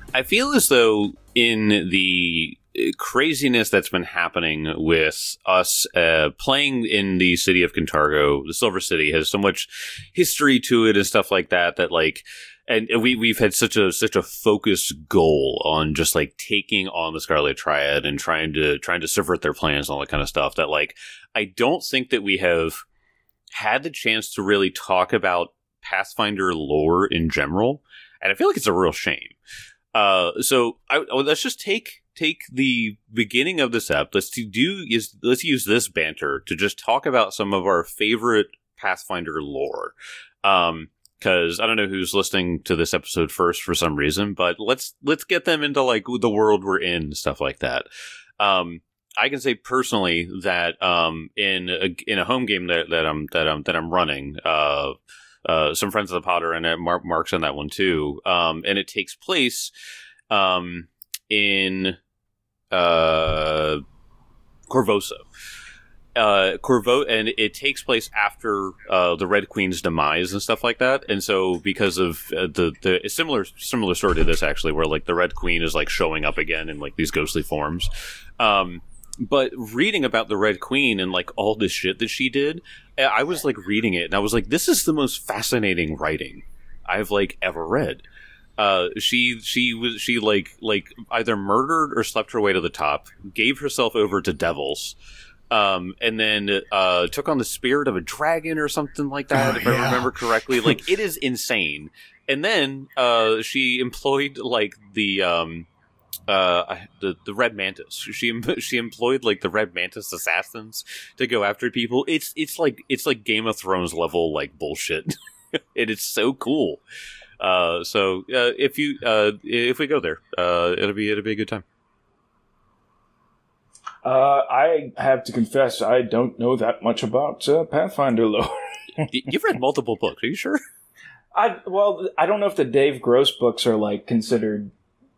I feel as though in the craziness that's been happening with us playing in the city of Cantargo, the Silver City has so much history to it and stuff like that, that like, and we've had such a focused goal on just like taking on the Scarlet Triad and trying to subvert their plans and all that kind of stuff, that like I don't think that we have had the chance to really talk about Pathfinder lore in general, and I feel like it's a real shame. So let's just take the beginning of this app. Let's use this banter to just talk about some of our favorite Pathfinder lore. Because I don't know who's listening to this episode first for some reason, but let's get them into like the world we're in and stuff like that. I can say personally that in a home game that I'm running, some friends of the Potter and Mark's on that one too, and it takes place in Korvosa. And it takes place after the Red Queen's demise and stuff like that. And so because of the similar story to this actually, where like the Red Queen is like showing up again in like these ghostly forms. But reading about the Red Queen and like all this shit that she did, I was like reading it and I was like, this is the most fascinating writing I've like ever read. She either murdered or slept her way to the top, gave herself over to devils, and then took on the spirit of a dragon or something like that, if I remember correctly. Like, it is insane. And then she employed like the Red Mantis. She employed like the Red Mantis assassins to go after people. It's like Game of Thrones level like bullshit. And it's so cool. So if we go there, it'll be a good time. I have to confess, I don't know that much about Pathfinder lore. You've read multiple books. Are you sure? I don't know if the Dave Gross books are like considered.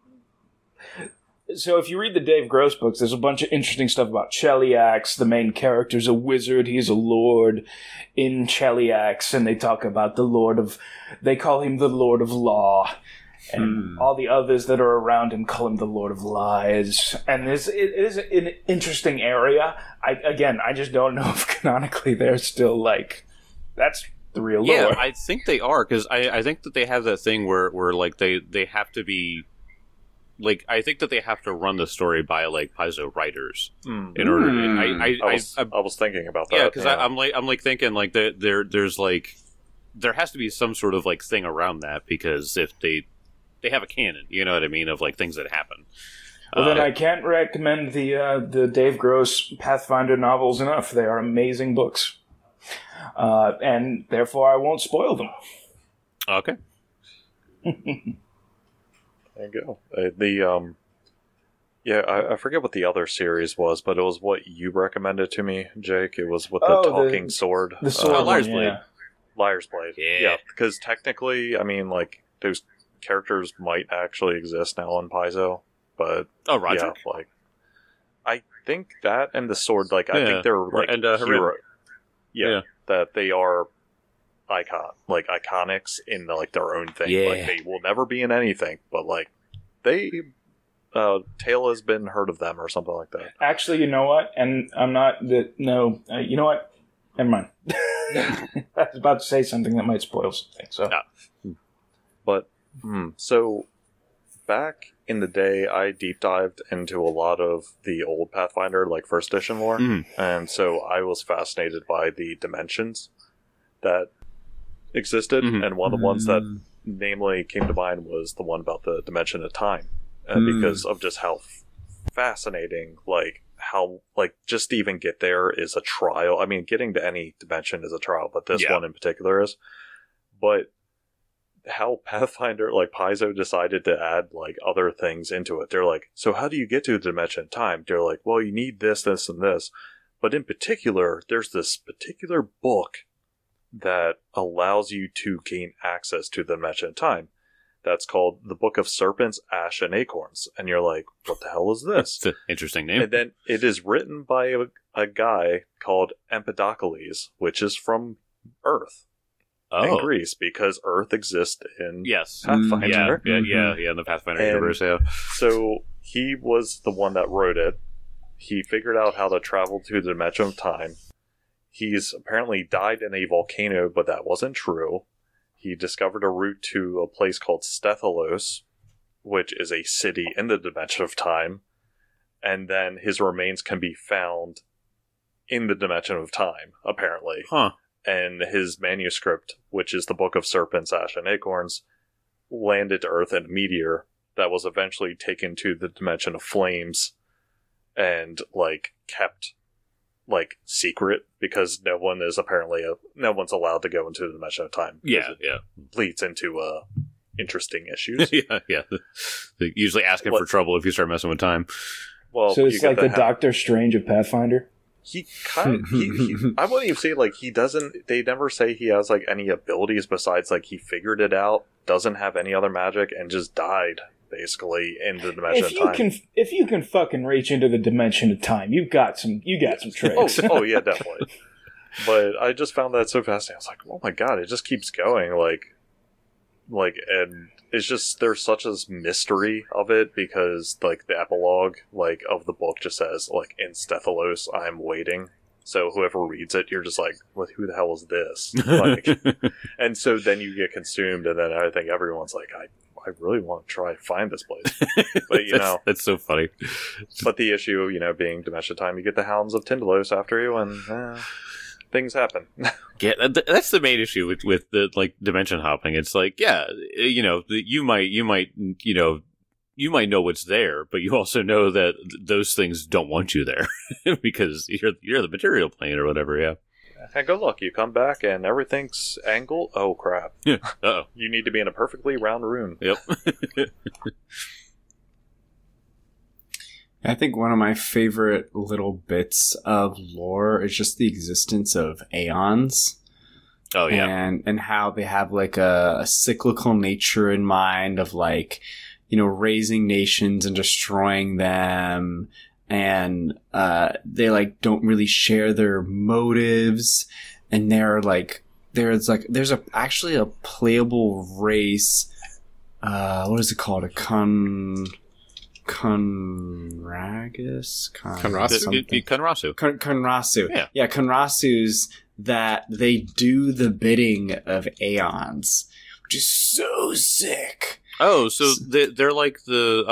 So if you read the Dave Gross books, there's a bunch of interesting stuff about Cheliax. The main character's a wizard. He's a lord in Cheliax, and they talk about they call him the Lord of Law. And all the others that are around him call him the Lord of Lies. And it is an interesting area. I just don't know if canonically they're still like, that's the real lore. Yeah, I think they are, because I think that they have that thing where like they have to be, like, I think that they have to run the story by like Paizo writers in order. I was thinking about that. Yeah, because I'm thinking like there's like there has to be some sort of like thing around that, because if they have a canon, you know what I mean, of like things that happen. Well, then I can't recommend the Dave Gross Pathfinder novels enough. They are amazing books, and therefore I won't spoil them. Okay. There you go. I forget what the other series was, but it was what you recommended to me, Jake. It was with the talking sword. The sword, Liar's Blade. yeah. Liar's Blade. Yeah, because technically, I mean, like, those characters might actually exist now on Paizo, but Roger. Yeah, like, I think that and the sword, like, I think they're like hero. Yeah, that they are iconics in like their own thing. Yeah. Like, they will never be in anything, but like tale has been heard of them or something like that. Actually, you know what? And I'm not you know what? Never mind. I was about to say something that might spoil something. So, but so back in the day, I deep dived into a lot of the old Pathfinder, like first edition lore, and so I was fascinated by the dimensions that existed, and one of the ones that namely came to mind was the one about the dimension of time, because of just how fascinating, like, how, like, just to even get there is a trial. I mean, getting to any dimension is a trial, but this one in particular is. But how Pathfinder, like, Paizo decided to add, like, other things into it. They're like, so how do you get to the dimension of time? They're like, well, you need this, this, and this. But in particular, there's this particular book that allows you to gain access to the dimension of time. That's called the Book of Serpents, Ash, and Acorns. And you're like, what the hell is this? It's an interesting name. And then it is written by a guy called Empedocles, which is from Earth. in Greece, because Earth exists in yes, Pathfinder. In the Pathfinder universe. Yeah. So he was the one that wrote it. He figured out how to travel to the dimension of time. He's apparently died in a volcano, but that wasn't true. He discovered a route to a place called Stethalos, which is a city in the dimension of time. And then his remains can be found in the dimension of time, apparently. Huh. And his manuscript, which is the Book of Serpents, Ash, and Acorns, landed to Earth in a meteor that was eventually taken to the dimension of flames and, kept, secret, because no one's allowed to go into the dimension of time. Yeah. Leads into, interesting issues. yeah. They usually asking for trouble if you start messing with time. Well, so it's like the Doctor Strange of Pathfinder? He kind of, I wouldn't even say, he doesn't, they never say he has, any abilities besides, he figured it out, doesn't have any other magic, and just died, basically, in the dimension of time. If you can fucking reach into the dimension of time, you got some tricks. oh, yeah, definitely. But I just found that so fascinating. I was like, oh my god, it just keeps going, and it's just, there's such a mystery of it, because, the epilogue, of the book just says, in Stethalos, I'm waiting. So whoever reads it, you're just like, well, who the hell is this? And so then you get consumed, and then I think everyone's like, I really want to try to find this place. But, that's so funny. But the issue, being Dimension Time, you get the Hounds of Tindalos after you, and things happen. Yeah, that's the main issue with the dimension hopping. It's you might know what's there, but you also know that those things don't want you there because you're the material plane or whatever. Yeah. And good luck. You come back and everything's angled. Oh crap! Yeah. Uh-oh. You need to be in a perfectly round room. Yep. I think one of my favorite little bits of lore is just the existence of aeons. Oh, yeah. And how they have a cyclical nature in mind of raising nations and destroying them. And they don't really share their motives. And there's actually a playable race. What is it called? Conragus? Conrasu. Conrasu. Yeah, Conrasus that they do the bidding of aeons, which is so sick. Oh, so they're like the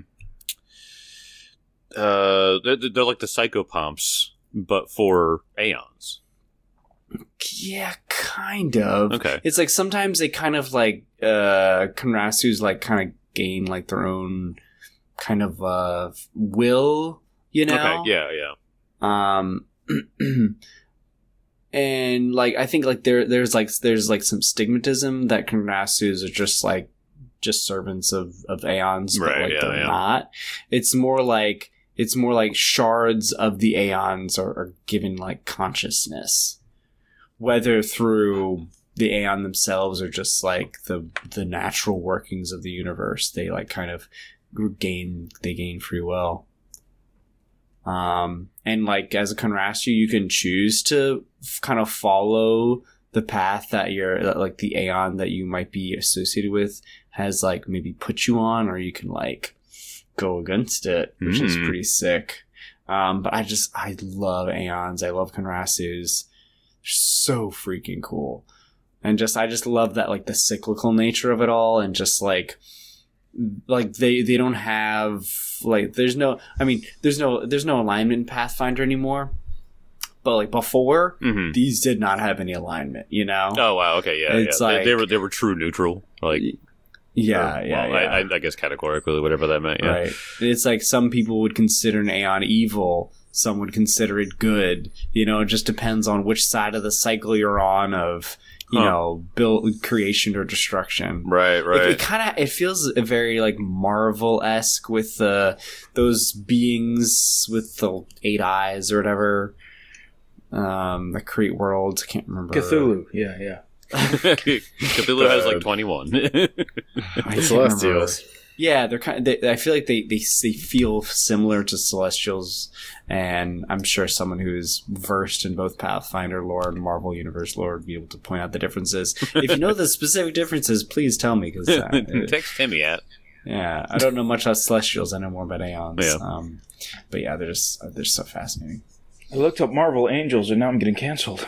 they're like the psychopomps, but for aeons. Yeah, kind of. Okay. It's sometimes they kind of Conrasus kind of gain their own kind of will, Okay, yeah. And I think there's some stigmatism that Conrasus are just servants of aeons, but right, they're not. It's more like shards of the aeons are given consciousness, whether through the aeon themselves or just the natural workings of the universe. They gain free will. And as a Conrasu, you can choose to kind of follow the path that the aeon that you might be associated with has maybe put you on, or you can go against it, which is pretty sick. But I love aeons. I love Conrasus. They're so freaking cool. And I just love that the cyclical nature of it all, and just they don't have there's no alignment in Pathfinder anymore, but before these did not have any alignment, Oh wow, okay, yeah. It's they were true neutral, I guess categorically, whatever that meant. Yeah. Right. It's some people would consider an aeon evil, some would consider it good. It just depends on which side of the cycle you're on of build creation or destruction. Right. It feels very Marvel-esque with those beings with the 8 eyes or whatever. That create worlds. I can't remember. Cthulhu. Yeah. Cthulhu has 21. I can't remember. Yeah, they're kind of, I feel like they feel similar to Celestials, and I'm sure someone who's versed in both Pathfinder lore and Marvel Universe lore would be able to point out the differences. If you know the specific differences, please tell me. Cause, text Timmy at. Yeah, I don't know much about Celestials. I know more about Aeons. Yeah. But yeah, they're so fascinating. I looked up Marvel Angels, and now I'm getting canceled.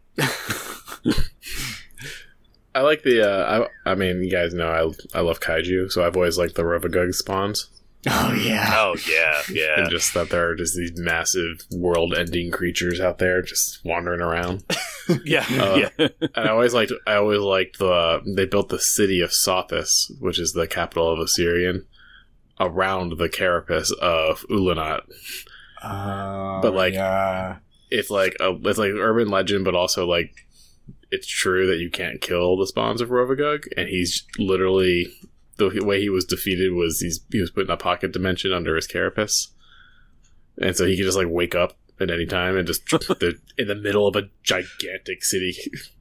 I like the. I mean, you guys know I love kaiju, so I've always liked the Rovagug spawns. Oh yeah. Oh yeah. And just that there are just these massive world-ending creatures out there just wandering around. Yeah. And I always liked they built the city of Sothis, which is the capital of Assyrian, around the carapace of Ulanat. But like, it's like urban legend, but also like it's true that you can't kill the spawns of Rovagug, and he's literally, the way he was defeated was he was put in a pocket dimension under his carapace, and so he could just like wake up at any time and just in the middle of a gigantic city.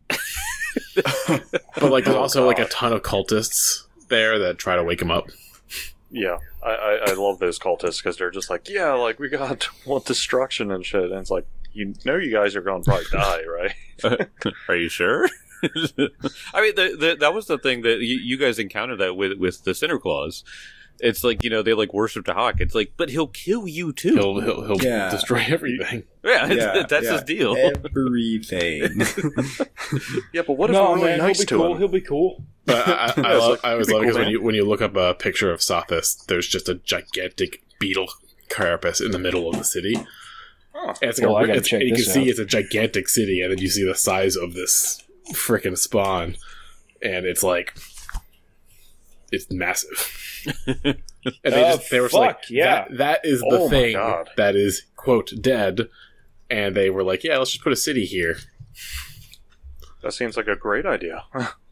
But like there's also like a ton of cultists there that try to wake him up. Yeah, I love those cultists because they're just like, yeah, like we want destruction and shit, and it's like, you know, you guys are going to probably die, right? Are you sure? I mean, that was the thing that you guys encountered that with the Cinder Claws. It's like, you know, they like worship the hawk. It's like, but he'll kill you too. He'll destroy everything. Yeah, that's his deal. Everything. Yeah, but what if we're really nice to him? He'll be cool. But I always love it because when you look up a picture of Sothis, there's just a gigantic beetle carapace in the middle of the city. Oh. And it's like you can see it's a gigantic city, and then you see the size of this freaking spawn, and it's like, it's massive. And they were like, yeah, that is the thing that is, quote, dead, and they were like, yeah, let's just put a city here. That seems like a great idea.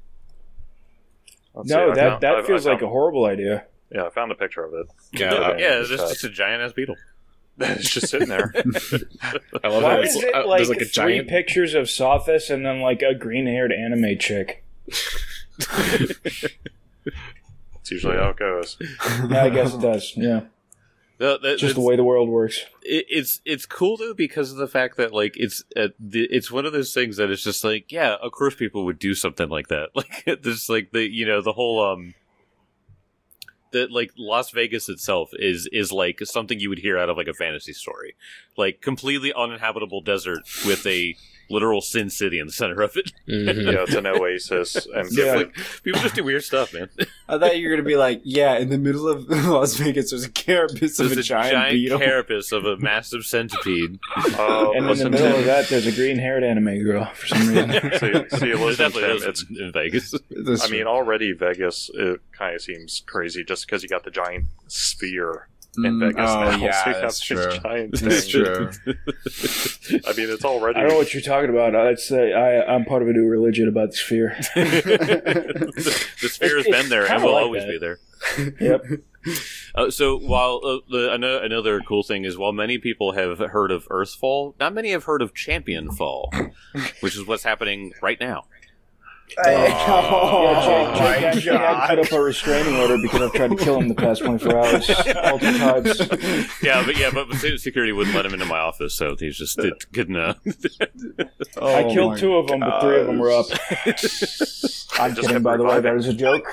That feels like a horrible idea. Yeah, I found a picture of it. Yeah, it's just a giant ass beetle. It's just sitting there. I love Why that. is it There's like a three giant pictures of Sothis and then like a green-haired anime chick? It's usually how it goes. Yeah, I guess it does. Yeah, just the way the world works. It's cool though because of the fact that like it's one of those things that it's just like, yeah, of course people would do something like that. Like this, like the whole that like Las Vegas itself is like something you would hear out of like a fantasy story, like completely uninhabitable desert with a literal Sin City in the center of it. Mm-hmm. Yeah, it's an oasis, and like, people just do weird stuff, man. I thought you were gonna be like, yeah, in the middle of Las Vegas, there's a carapace of a giant beetle. Carapace of a massive centipede, and in the middle of that, there's a green-haired anime girl for some reason. See, listen, Tim, it's in Vegas. I mean, already Vegas, it kind of seems crazy just because you got the giant sphere in Vegas now. Yeah, so you that's have this true. giant That's thing. true. I mean, it's already. I don't know what you're talking about. I'd say I'm part of a new religion about the sphere. The sphere has been there and will always be there. Yep. So while another cool thing is, while many people have heard of Earthfall, not many have heard of Championfall, which is what's happening right now. Jake actually had put up a restraining order because I've tried to kill him the past 24 hours multiple times. But security wouldn't let him into my office, so he's just couldn't. I killed 2 of them, but 3 of them were up. I'm just kidding, by the way. That was a joke.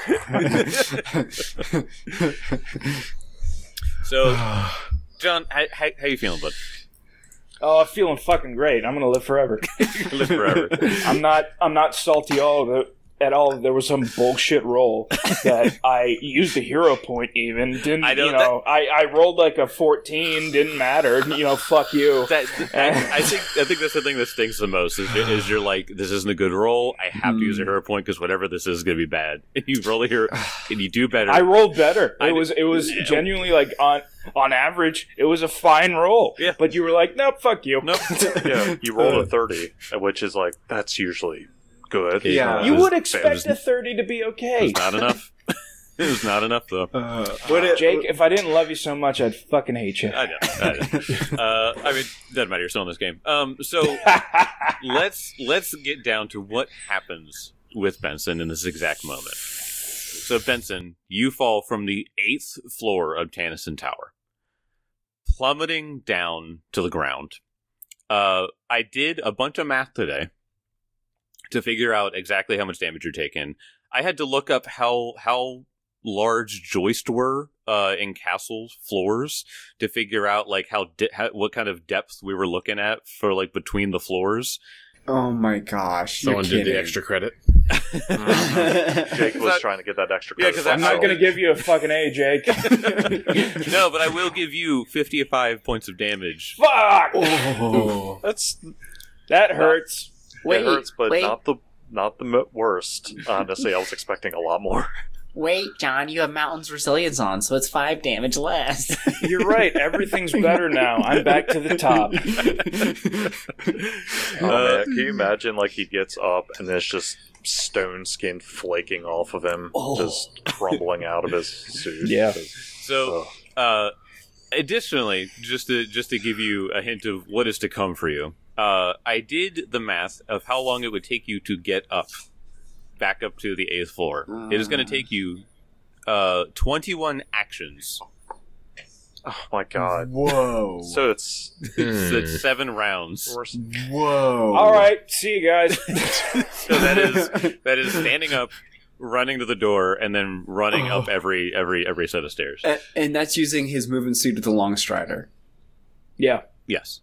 So, John, how you feeling, bud? Oh, I'm feeling fucking great. I'm gonna live forever. Live forever. I'm not salty at all. There was some bullshit roll that I used a hero point even. I rolled like a 14, didn't matter. Fuck you. I think that's the thing that stings the most is you're like, this isn't a good roll. I have to use a hero point because whatever this is going to be bad. And you roll a hero and you do better. I rolled better. It was genuinely like on average, it was a fine roll. Yeah. But you were like, nope, fuck you. Nope. Yeah, you rolled a 30, which is like, that's usually good. Yeah. You would expect a 30 to be okay. It was not enough. It was not enough, though. Jake, if I didn't love you so much, I'd fucking hate you. I know. I mean, doesn't matter. You're still in this game. So let's get down to what happens with Benson in this exact moment. So, Benson, you fall from the 8th floor of Tannison Tower, plummeting down to the ground. I did a bunch of math today to figure out exactly how much damage you're taking. I had to look up how large joists were in castle floors to figure out like what kind of depth we were looking at for like between the floors. Oh my gosh! Someone did the extra credit. Jake was trying to get that extra credit. Yeah, 'cause I'm not going to give you a fucking A, Jake. No, but I will give you 55 points of damage. Fuck! Oh. That hurts. It hurts, but not the worst. Honestly, I was expecting a lot more. Wait, John, you have Mountain's Resilience on, so it's 5 damage less. You're right. Everything's better now. I'm back to the top. Oh man, can you imagine? Like he gets up and there's just stone skin flaking off of him, just crumbling out of his suit. Yeah. So, additionally, just to give you a hint of what is to come for you, I did the math of how long it would take you to get back up to the 8th floor. It is going to take you 21 actions. Oh my god. Whoa. So it's So it's 7 rounds. Whoa. All right. See you guys. So that is standing up, running to the door, and then running up every set of stairs. And that's using his movement suit with the long strider. Yeah. Yes.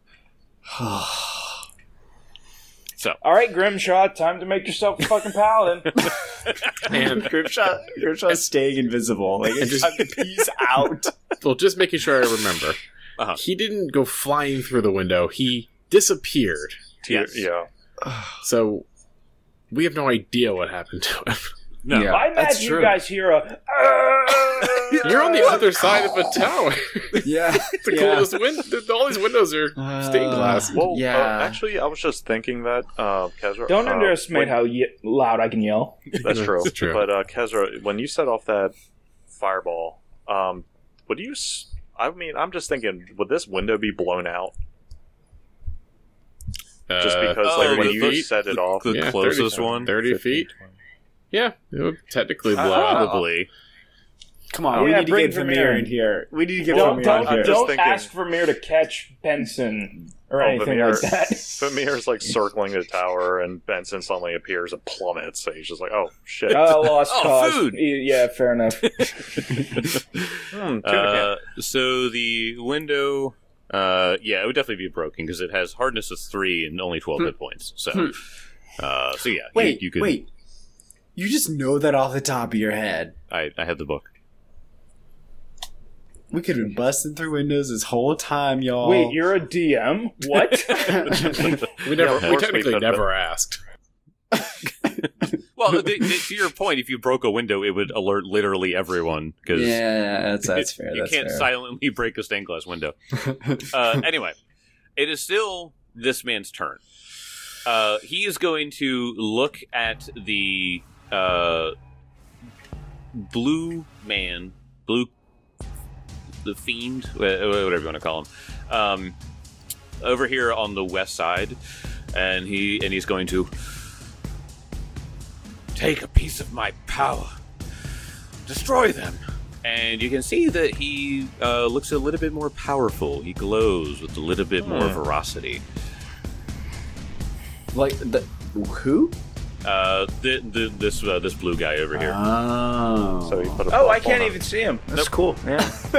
So, All right, Grimshaw. Time to make yourself a fucking paladin. And Grimshaw's staying invisible. Like, it's just- time to peace out. well, just making sure I remember. He didn't go flying through the window. He disappeared. yes. yeah. So we have no idea what happened to him. No. Yeah. I that's imagine true. you guys hear a. You're on the other side of a tower. Yeah. The coolest window. All these windows are stained glass. Well, Yeah. actually, I was just thinking that Kezra. Don't underestimate how loud I can yell. That's true. That's true. But Kezra, when you set off that fireball, would you? I mean, I'm just thinking, would this window be blown out? Just because, like, when you set it off, the closest 30, one, 30 feet. Yeah, it would technically blow out. probably. Come on, we Yeah, need to bring get Vermeer Vermeer in. in here. We need to get Don't Vermeer in here. just don't thinking- ask Vermeer to catch Benson or anything Vermeer, like that. Vermeer's like circling the tower, and Benson suddenly appears and plummets. So he's just like, "Oh shit!" Lost Oh, cause. food. Yeah, fair enough. So the window, it would definitely be broken because it has hardness of 3 and only 12 hit points. So, yeah. Wait, you could. wait. You just know that off the top of your head. I had the book. We could have been busting through windows this whole time, y'all. Wait, you're a DM? What? We of course we technically could, never asked. Well, to your point, if you broke a window, it would alert literally everyone because Yeah, that's fair. you That's can't fair. silently break a stained glass window. Anyway, it is still this man's turn. He is going to look at the the fiend, whatever you want to call him, over here on the west side, and he's going to take a piece of my power, destroy them. And you can see that he looks a little bit more powerful. He glows with a little bit more veracity. Like the who? This blue guy over here. Oh. So he put a Oh, buff I can't on even see him. That's cool. Yeah.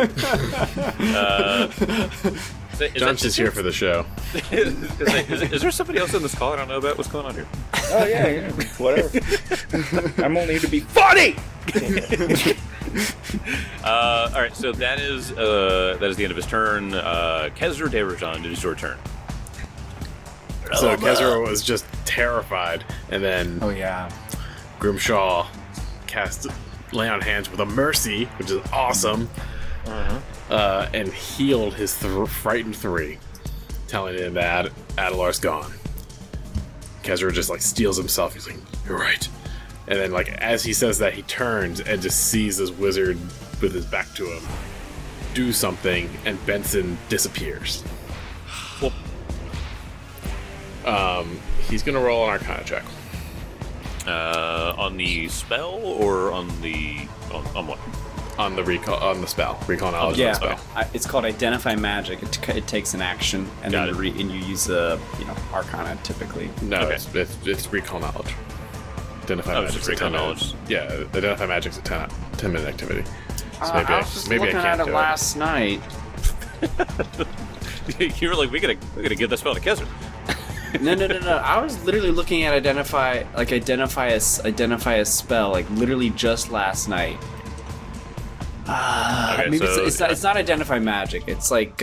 John's just here for the show. Is there somebody else in this call I don't know about? What's going on here? Oh yeah. Whatever. I'm only here to be funny. All right, so that is the end of his turn. Kezra Derajan, it is your turn. So Kezra was just terrified, and then Oh yeah. Grimshaw cast Lay on Hands with a Mercy, which is awesome, and healed his frightened 3, telling him that Adelar's gone. Kezra just like steals himself. He's like, "You're right," and then like as he says that, he turns and just sees this wizard with his back to him do something, and Benson disappears. He's gonna roll an Arcana check. On the spell or on the on what? On the spell, recall knowledge. Yeah, on the spell. it's called Identify Magic. It takes an action, and Got then it. and you use the Arcana typically. No, Okay. it's recall knowledge. Identify Oh, it's magic's just a recall 10 knowledge. Yeah, identify magic's a 10-minute activity. So I was just looking can't at it do last night. You were like, we gotta give that spell to Kesser. No. I was literally looking at identify a spell like literally just last night. Okay, Maybe so it's not identify magic. It's like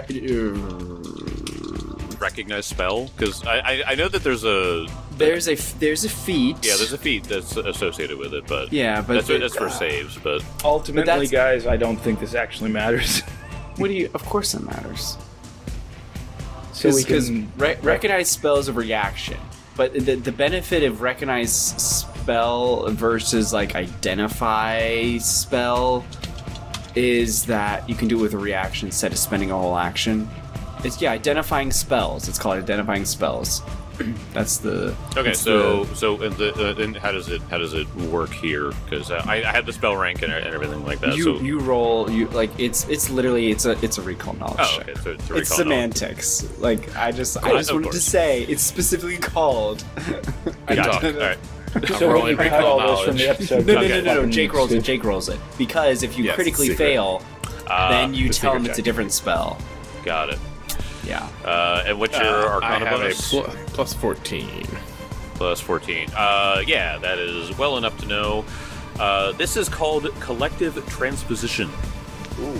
recognize spell, because I know that there's a there's a feat. yeah, there's a feat that's associated with it, but Yeah, but that's for saves. But Ultimately, that's- guys, I don't think this actually matters. What do you? Of course, it matters. So we Because can recognize spell is a reaction, but the benefit of recognize spell versus like identify spell is that you can do it with a reaction instead of spending a whole action. It's identifying spells. It's called identifying spells. That's the okay, that's so and how does it work here? Because I had the spell rank and everything like that. so you roll it's literally it's a recall knowledge. oh, check. okay, so it's a It's recall knowledge. semantics. Like I just Of wanted to course. say it's specifically called. Gotcha. All right. so we rolling can cut recall all this from the knowledge. episode. No, Okay. no. Jake rolls it. Stupid. Jake rolls it because if you Yes, critically secret. fail, then you the tell him secret it's a check. different spell. Got it. Yeah. And what's your I Arcana have bonus? a plus 14. Plus 14. Yeah, that is well enough to know. This is called collective transposition. Ooh.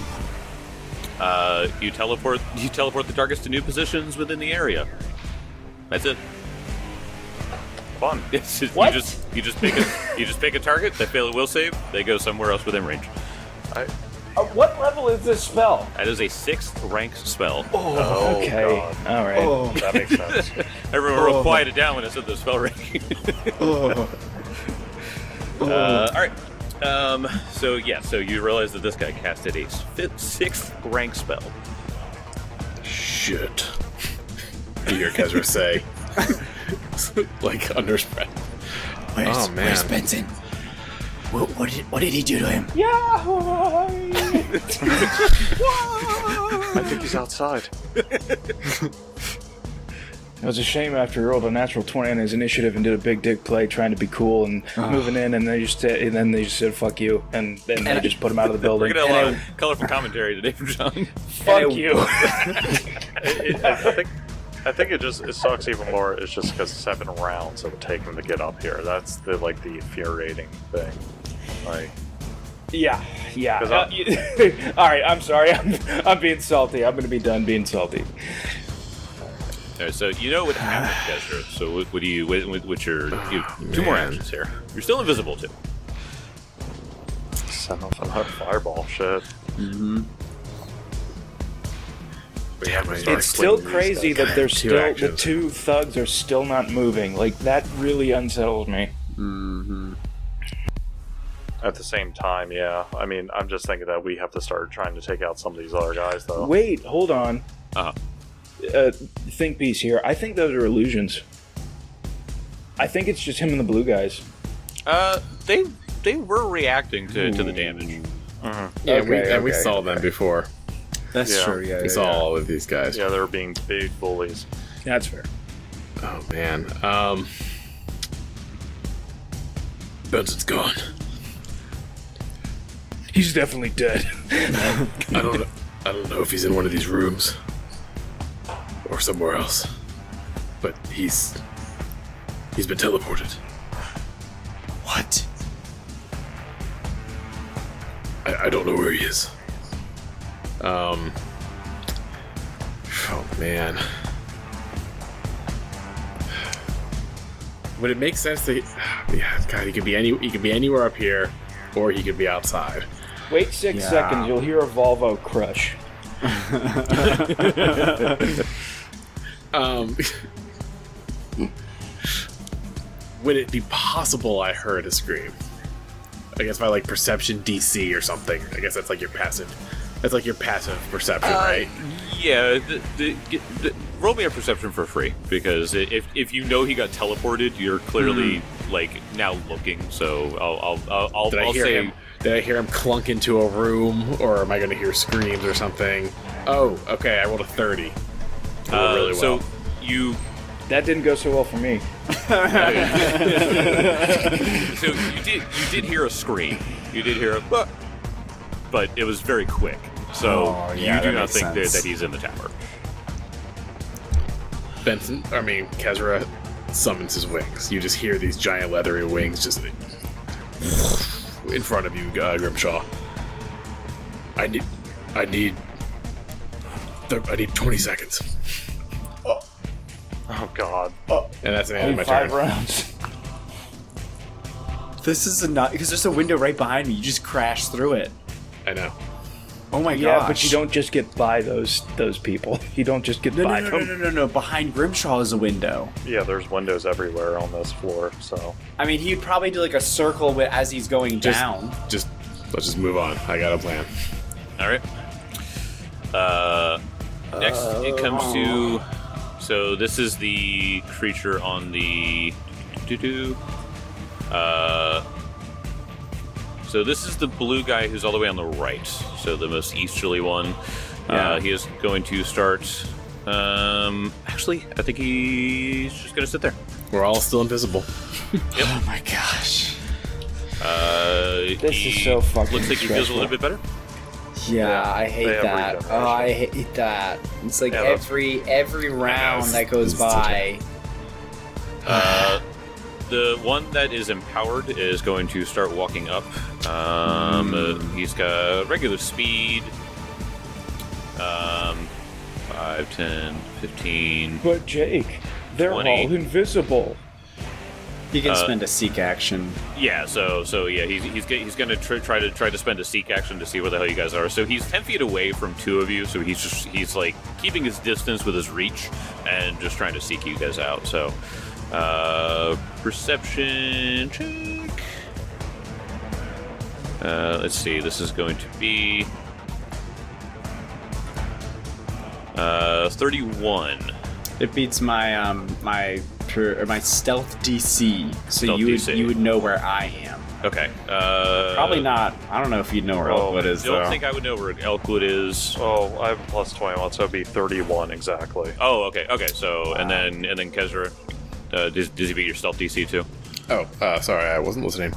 You teleport the targets to new positions within the area. That's it. Fun. It's just, What? You just pick a target. They fail a will save. They go somewhere else within range. What level is this spell? That is a 6th ranked spell. Oh, Okay, God. all right. That makes sense. Everyone real quiet it down when I said the spell ranking. All right. So you realize that this guy casted a 6th rank spell. Shit. You hear Kezra say, like under his breath. Oh, man. Where's Benson? What did he do to him? I think he's outside. It was a shame after he rolled a natural 20 on his initiative and did a big dick play trying to be cool and moving in, and they just said "fuck you," and then they just put him out of the We're building. gonna have a lot of colorful commentary today from John. Fuck you. I think it sucks even more. It's just because 7 rounds it would take him to get up here. That's the infuriating thing. Like, Yeah. 'Cause All right, I'm sorry. I'm being salty. I'm gonna be done being salty. All right, so you know what happened, Kesher. So what do you? What's your? You have 2 more man. actions here. You're still invisible too. send off another fireball shit. It's still crazy that there's Two still actions. the 2 thugs are still not moving. Like that really unsettles me. At the same time, yeah. I mean, I'm just thinking that we have to start trying to take out some of these other guys, though. Wait, hold on. Uh-huh. Think piece here. I think those are illusions. I think it's just him and the blue guys. They were reacting to the damage. Yeah, Okay, we okay. saw them before. That's Yeah. true. Yeah. We saw all of these guys. Yeah, they're being big bullies. That's fair. Oh, man. Benson's gone. He's definitely dead. I don't know if he's in one of these rooms or somewhere else, but he's been teleported. What? I don't know where he is. Oh man. Would it make sense that yeah, God, he could be anywhere up here, or he could be outside. Wait 6 Yeah. seconds. You'll hear a Volvo crush. Would it be possible I heard a scream? I guess by like perception DC or something. I guess that's like your passive. That's like your passive perception, right? Yeah, roll me a perception for free, because if you know he got teleported, you're clearly like now looking. So I'll say. Did I hear him clunk into a room, or am I going to hear screams or something? Oh, okay. I rolled a 30. Really well. So you. That didn't go so well for me. So you did hear a scream. You did hear a, but it was very quick. So you do not think that he's in the tower. Kezra summons his wings. You just hear these giant leathery wings just in front of you, Grimshaw. I need 20 seconds. Oh God! And that's the end of my 5 turn. rounds. This is not because there's a window right behind me. You just crash through it. I know. Oh my Yeah, gosh. but you don't just get by those people. You don't just get by them. No. Behind Grimshaw is a window. Yeah, there's windows everywhere on this floor. So I mean, he'd probably do like a circle as he's going down. Let's just move on. I got a plan. All right. Next, it comes to. So this is the creature on the. So this is the blue guy who's all the way on the right. So the most easterly one. Yeah. He is going to start. Actually, I think he's just going to sit there. We're all still invisible. Oh my gosh. This is so fucking Looks like he feels a little bit better. Yeah, I They hate have that. regeneration. Oh, I hate that. It's like Yeah, that's- every round that goes by. The one that is empowered is going to start walking up. He's got regular speed. 5, 10, 15. But Jake, they're 20. all invisible. You can spend a seek action. Yeah, so yeah, he's going to try to spend a seek action to see where the hell you guys are. So he's 10 feet away from 2 of you. So he's like keeping his distance with his reach and just trying to seek you guys out. So perception check. Let's see. This is going to be 31. It beats my my stealth DC, so Stealth DC. you would know where I am. Okay. Probably not. I don't know if you'd know where Elkwood is. I don't though. think I would know where Elkwood is. Oh, I have a plus 21, so it'd be 31 exactly. Oh, okay. So and then Kezra, does he beat your stealth DC too? Oh, sorry, I wasn't listening.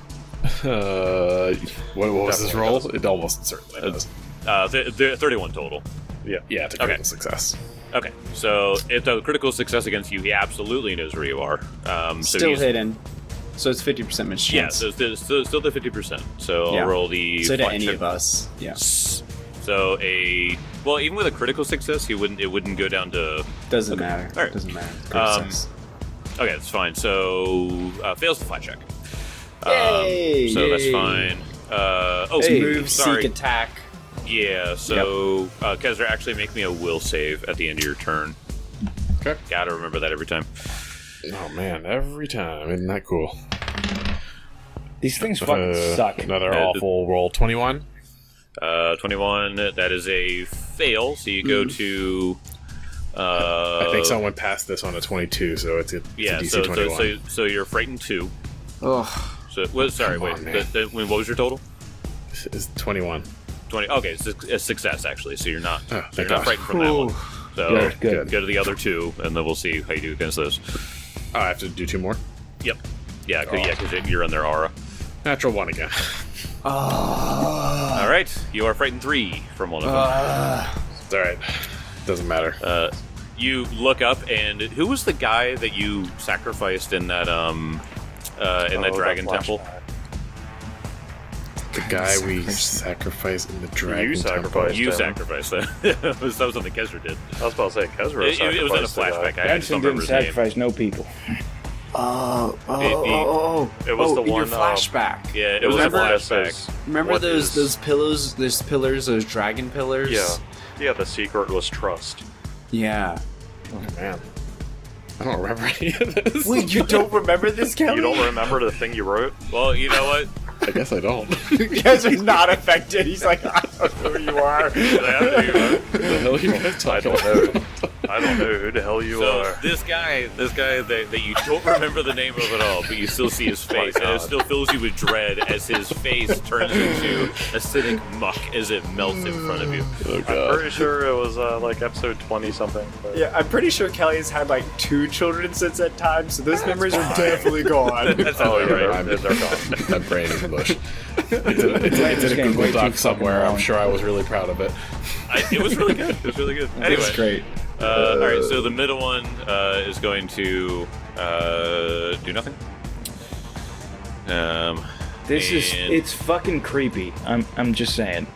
What was this roll? It almost certainly does. 31 total. Yeah. Yeah, it's a critical success. Okay, so if the critical success against you, he absolutely knows where you are. So Still he's, hidden, so it's 50% miss Yeah, chance. so still the 50%. So Yeah. I'll roll the. So to flat any check. of us, yeah, So even with a critical success, it wouldn't go down to. doesn't matter. All right. Doesn't matter. Okay, that's fine. So fails the flat check. Yay! So that's Yay. fine. Move, sorry. seek, attack. Yeah, so Kezra, actually make me a will save at the end of your turn. Okay. Gotta remember that every time. Oh man, every time. Isn't that cool? These things fucking suck. Another awful roll. 21? 21, that is a fail, so you go to... I think someone passed this on a 22, so it's a DC 21. so you're frightened 2. Ugh. So, sorry, wait, on, man. what was your total? It's 21. 20. Okay, it's a success, actually, so you're not, Oh, you're thank not God. frightened from that one. So Good. go to the other 2, and then we'll see how you do against those. Oh, I have to do 2 more? Yep. Yeah, because you're in their aura. Natural 1 again. All right, you are frightened 3 from one of them. It's alright. Doesn't matter. You look up, and who was the guy that you sacrificed in that that dragon temple? The guy we sacrificed in the dragon You temple. sacrificed. You him. sacrificed that. that was something Kezra did. I was about to say, Kezra It was in a flashback. I just Benson don't remember didn't his name. sacrifice no people. It was the in your one, flashback. Yeah, it was a Remember- flashback. Remember What those is- pillows, those dragon pillars? Yeah, the secret was trust. Yeah. Oh man. I don't remember any of this. Wait, you don't remember this, Kelly? You don't remember the thing you wrote? Well, you know what? I guess I don't. You guys are not affected. He's like, I don't know who you are. Yeah, there you are. What the hell are you guys I talking don't about? know. I I don't know who the hell you So are. this guy that you don't remember the name of at all, but you still see his face, and it still fills you with dread as his face turns into acidic muck as it melts in front of you. Oh I'm god. pretty sure it was like episode 20 something. But Yeah, I'm pretty sure Kelly's had like 2 children since that time, so those memories are definitely gone. That sounds Oh, about yeah, right. they're gone. That brain is mush. It's in a getting way Google too Doc somewhere. fucking I'm long. sure I was really proud of it. It was really good. It was really good. Anyway, That's great. all right. So the middle one is going to do nothing. It's fucking creepy. I'm just saying.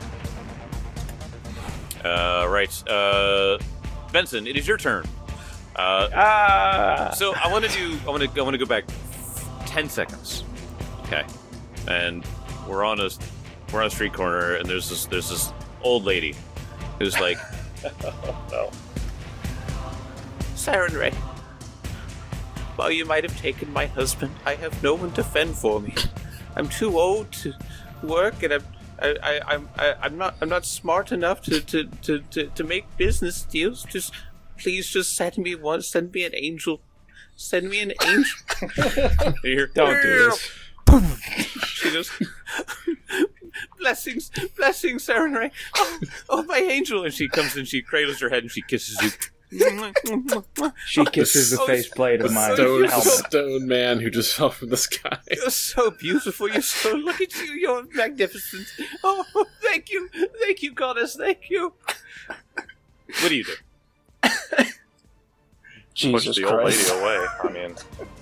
Right. Benson, it is your turn. So I want to go back 10 seconds. Okay. And we're on a street corner, and there's this old lady who's like, No. Sarenrae, while you might have taken my husband, I have no one to fend for me. I'm too old to work, and I'm not smart enough to make business deals. Please send me an angel. Send me an angel. Here. Don't do this. She goes, blessings, Sarenrae. Oh, my angel. And she comes and she cradles her head and she kisses you. She kisses the faceplate of my Stone, helmet. stone man who just fell from the sky. You're so beautiful. Look at you. You're magnificent. Oh, thank you, goddess. Thank you. What do you do? Push Jesus the old lady Christ. away. I mean,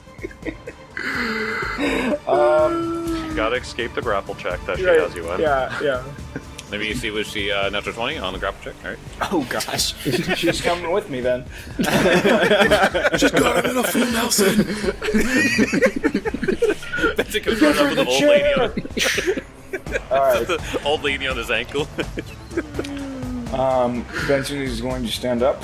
you gotta escape the grapple check that she has you in. Yeah. Maybe you see, was she natural 20 on the grapple check? All right. Oh gosh. She's coming with me then. Just got in a full Nelson. Benson comes running up with an old lady on Alright. the old lady on his ankle. Benson is going to stand up.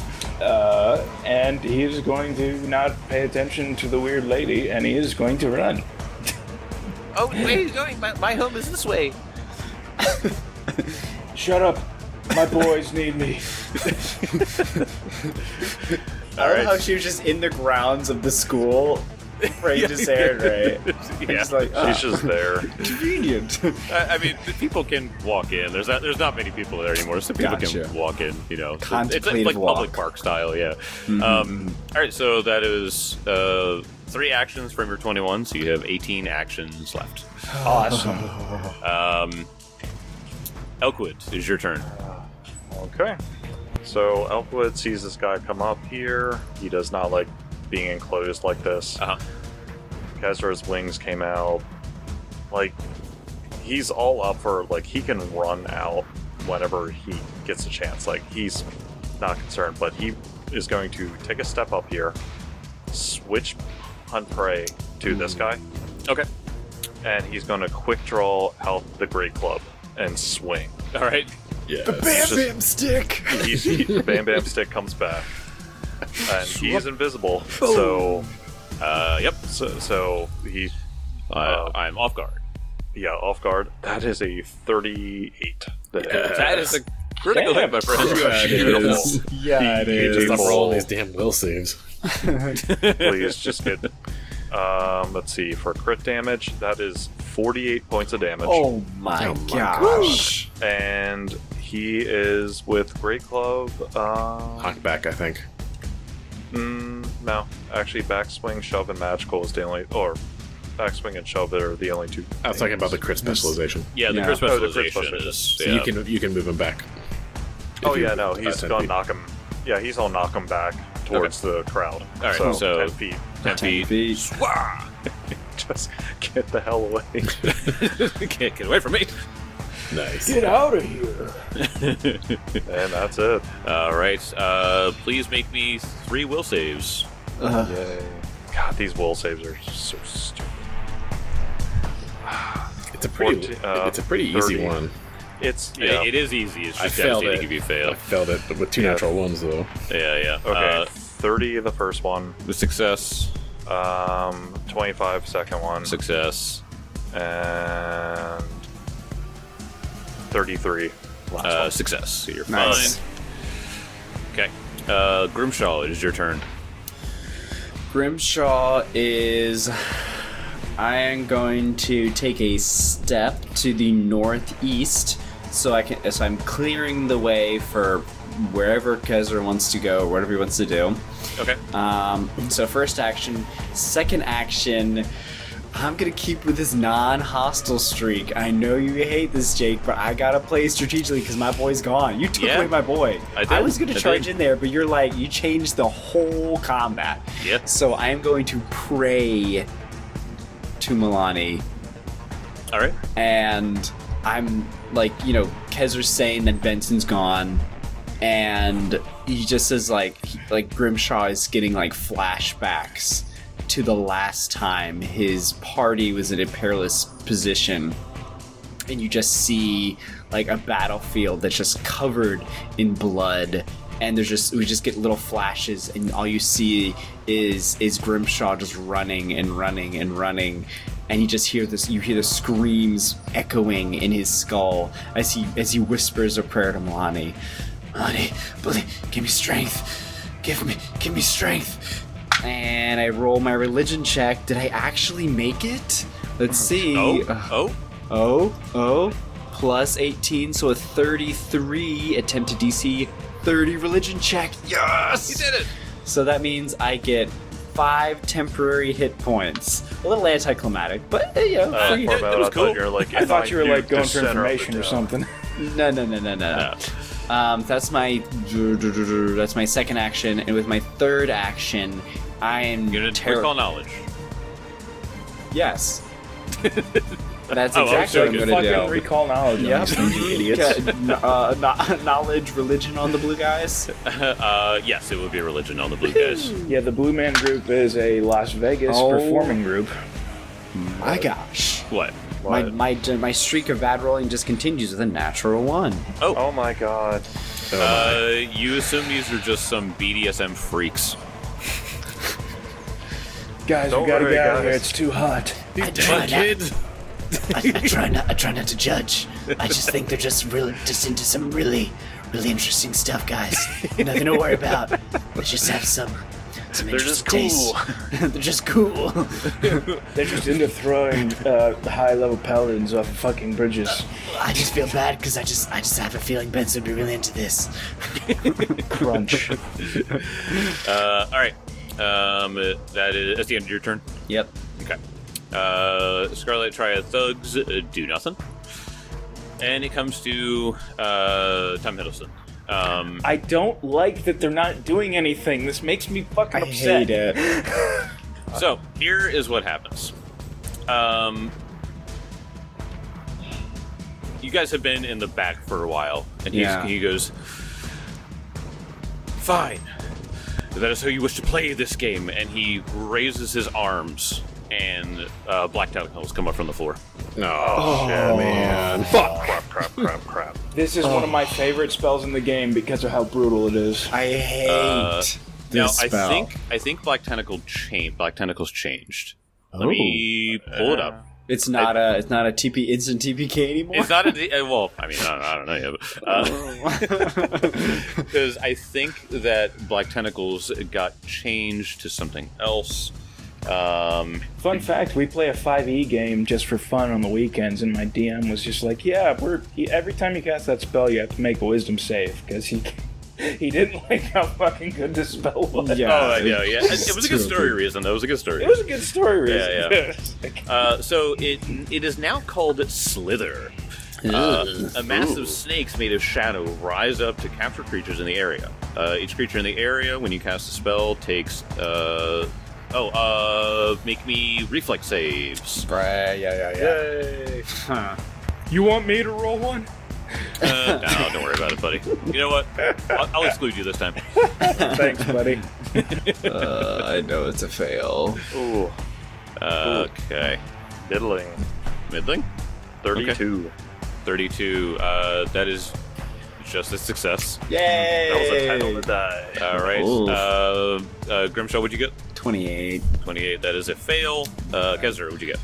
And he is going to not pay attention to the weird lady, and he is going to run. Oh, where are you going? My home is this way. Shut up. My boys need me. I love how she was just in the grounds of the school, praying to Sarenrae. Yeah. It's like, She's just there. convenient. I mean, people can walk in. There's not many people there anymore, so people Gotcha. can walk in. You know, it's Contemplative like walk. public park style. Yeah. All right, so that is 3 actions from your 21, so you have 18 actions left. Awesome. Elkwood, is your turn. Okay. So Elkwood sees this guy come up here. He does not like being enclosed like this. Uh-huh. Kezra's wings came out. Like, he's all up for, like, he can run out whenever he gets a chance. Like, he's not concerned, but he is going to take a step up here, switch Hunt Prey to this guy, Okay. and he's going to quick draw out the Great Club and swing. All right. Yes. Bam stick. The Bam Bam stick comes back, and he's invisible. So, Yep. so he, I'm off guard. yeah, off guard. That is a 38. That is a critical hit, my friend. It is. Yeah, it You is. do Stop roll. rolling these damn will saves. Please just get. Let's see. For crit damage, that is 48 points of damage. Oh my gosh. And he is with Great Club. Honk back, I think. No, actually, backswing, shove, and magical is the only, or backswing and shove are the only 2. I was talking about the crit specialization. Yeah, the Yeah. crit Oh, the crit specialization specialization. is. So Yeah. you can move him back. Oh If you- yeah, no, he's 10 gonna feet. knock him. Yeah, he's gonna knock him back towards the crowd. All right, so 10 feet. 10 feet. Swah! Just get the hell away. Can't get away from me. Nice. Get out of here. And that's it. All right. Please make me 3 will saves. Yay. God, these will saves are so stupid. It's a pretty. 14, it's a pretty easy 30. one. It's, yeah. It is easy. It's I just failed devastating it. if you I fail. failed it with 2 Yeah. natural ones though. Yeah. Okay, 30 the first one, The success. 25 second one, Success. and 33 last one. Success. So you're Nice. fine. Okay. Grimshaw, it is your turn. Grimshaw is. I am going to take a step to the northeast, so I'm clearing the way for wherever Kezra wants to go, or whatever he wants to do. Okay. So first action. Second action, I'm gonna keep with this non-hostile streak. I know you hate this, Jake, but I gotta play strategically because my boy's gone. You took away my boy. I was gonna charge in there, but you're like, you changed the whole combat. Yeah. So I am going to pray to Milani. All right. And I'm like, Kezra's saying that Benson's gone, and he just says like Grimshaw is getting like flashbacks to the last time his party was in a perilous position, and you just see like a battlefield that's just covered in blood, and we just get little flashes, and all you see is Grimshaw just running and running and running, and you hear the screams echoing in his skull as he whispers a prayer to Milani. Milani, give me strength. Give me strength. And I roll my religion check. Did I actually make it? Let's see. Plus 18, so a 33 attempt to DC 30 religion check. Yes! You did it! So that means I get 5 temporary hit points. A little anticlimactic, but it was cool. I thought you were like going for information or something. No. That's my second action, and with my third action, I am gonna recall knowledge. Yes. That's exactly what I'm going to do. Recall knowledge. Yep. You idiots. Knowledge, religion on the blue guys? Yes, it would be religion on the blue guys. Yeah, the Blue Man Group is a Las Vegas performing group. My gosh. What? My streak of bad rolling just continues with a natural 1. Oh my god. You assume these are just some BDSM freaks. Guys, we gotta get out of here. It's too hot. I try not to judge. I just think they're just into some really interesting stuff, guys. Nothing to worry about. They just have some They're just cool. tastes. They're just cool. They're just into throwing high-level paladins off of fucking bridges. I just feel bad because I just have a feeling Benson would be really into this. Crunch. All right. That's the end of your turn. Yep. Okay. Scarlet Triad Thugs do nothing. And it comes to Tom Hiddleston. I don't like that they're not doing anything. This makes me fucking upset. I hate it. So, here is what happens. You guys have been in the back for a while, and he goes, "Fine. That is how you wish to play this game." And he raises his arms, and black tentacles come up from the floor. Oh, shit, man. Fuck. Crap. This is one of my favorite spells in the game because of how brutal it is. I hate this spell. I think Black Tentacles changed. Let me pull it up. It's not a TP instant TPK anymore. It's not well. I mean, I don't know yet. Because I think that Black Tentacles got changed to something else. Fun fact: we play a 5e game just for fun on the weekends, and my DM was just like, "Yeah, every time you cast that spell, you have to make a Wisdom save because he didn't like how fucking good this spell was." Yeah. Oh, I know. Yeah, it was a good story reason. That was a good story. It was a good story reason. Yeah. So it is now called Slither. A mass of snakes made of shadow rise up to capture creatures in the area. Each creature in the area, when you cast a spell, takes make me reflex saves. Right, yeah. Yay! You want me to roll one? No, don't worry about it, buddy. You know what? I'll exclude you this time. Thanks, buddy. I know it's a fail. Ooh. Okay. Middling. 32. Okay. 32. That is just a success. Yay! That was a 10 on the die. All right. Grimshaw, what'd you get? 28. 28. That is a fail. Kezra, what'd you get?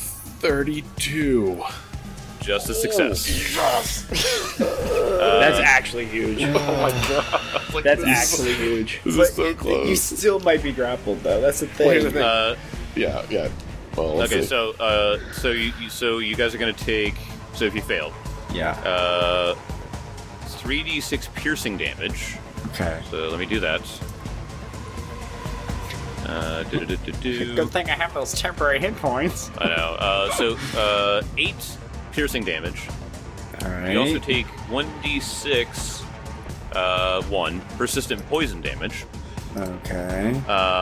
32. Just a success. That's actually huge. Oh my god! Like, That's this is- actually huge. This is so close. You still might be grappled though. That's the Well, here's thing. the thing. Yeah. Well, let's Okay, see. so you guys are going to take. So if you fail, Yeah. 3d6 piercing damage. Okay. So let me do that. Do-do-do-do-do. Good thing I have those temporary hit points. I know. 8 piercing damage. All right. You also take 1d6 1 persistent poison damage. Okay.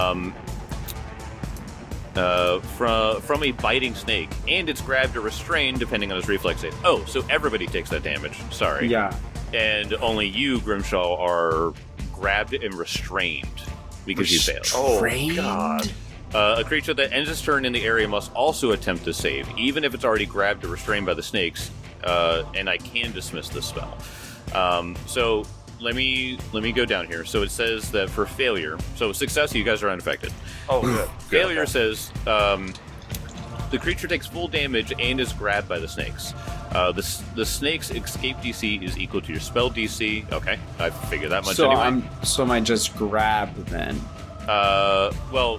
From a biting snake, and it's grabbed or restrained depending on its reflex save. Oh, so everybody takes that damage. Sorry. Yeah. And only you, Grimshaw, are grabbed and restrained because you failed. Oh, Restrained? God. A creature that ends its turn in the area must also attempt to save, even if it's already grabbed or restrained by the snakes. And I can dismiss this spell. So let me go down here. So it says that for failure, so success, you guys are unaffected. Oh, good. Failure Okay. says the creature takes full damage and is grabbed by the snakes. The snake's escape DC is equal to your spell DC. Okay, I figured that much So anyway. am I just grabbed then? Well,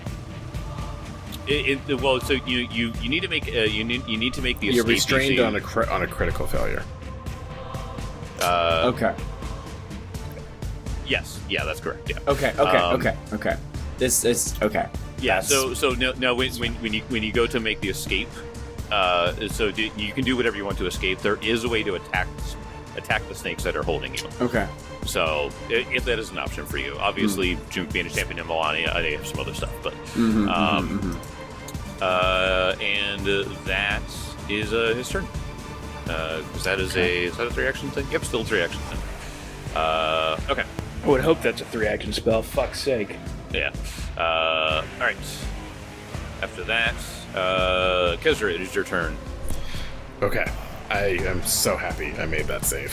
so you need to make you need to make the You're escape restrained DC. on a critical failure. Okay. Yes, yeah, that's correct. Yeah. Okay. Okay. This is okay. Yeah. That's- So no. When you go to make the escape, you can do whatever you want to escape. There is a way to attack the snakes that are holding you. Okay. So if that is an option for you, obviously being a champion in Melania, I have some other stuff, but and that is his turn. Because that is is that a 3-action thing? Yep, still a 3-action thing. Okay. I would hope that's a 3-action spell. Fuck's sake. Yeah. All right. After that, Kezra, it is your turn. Okay. I am so happy I made that save.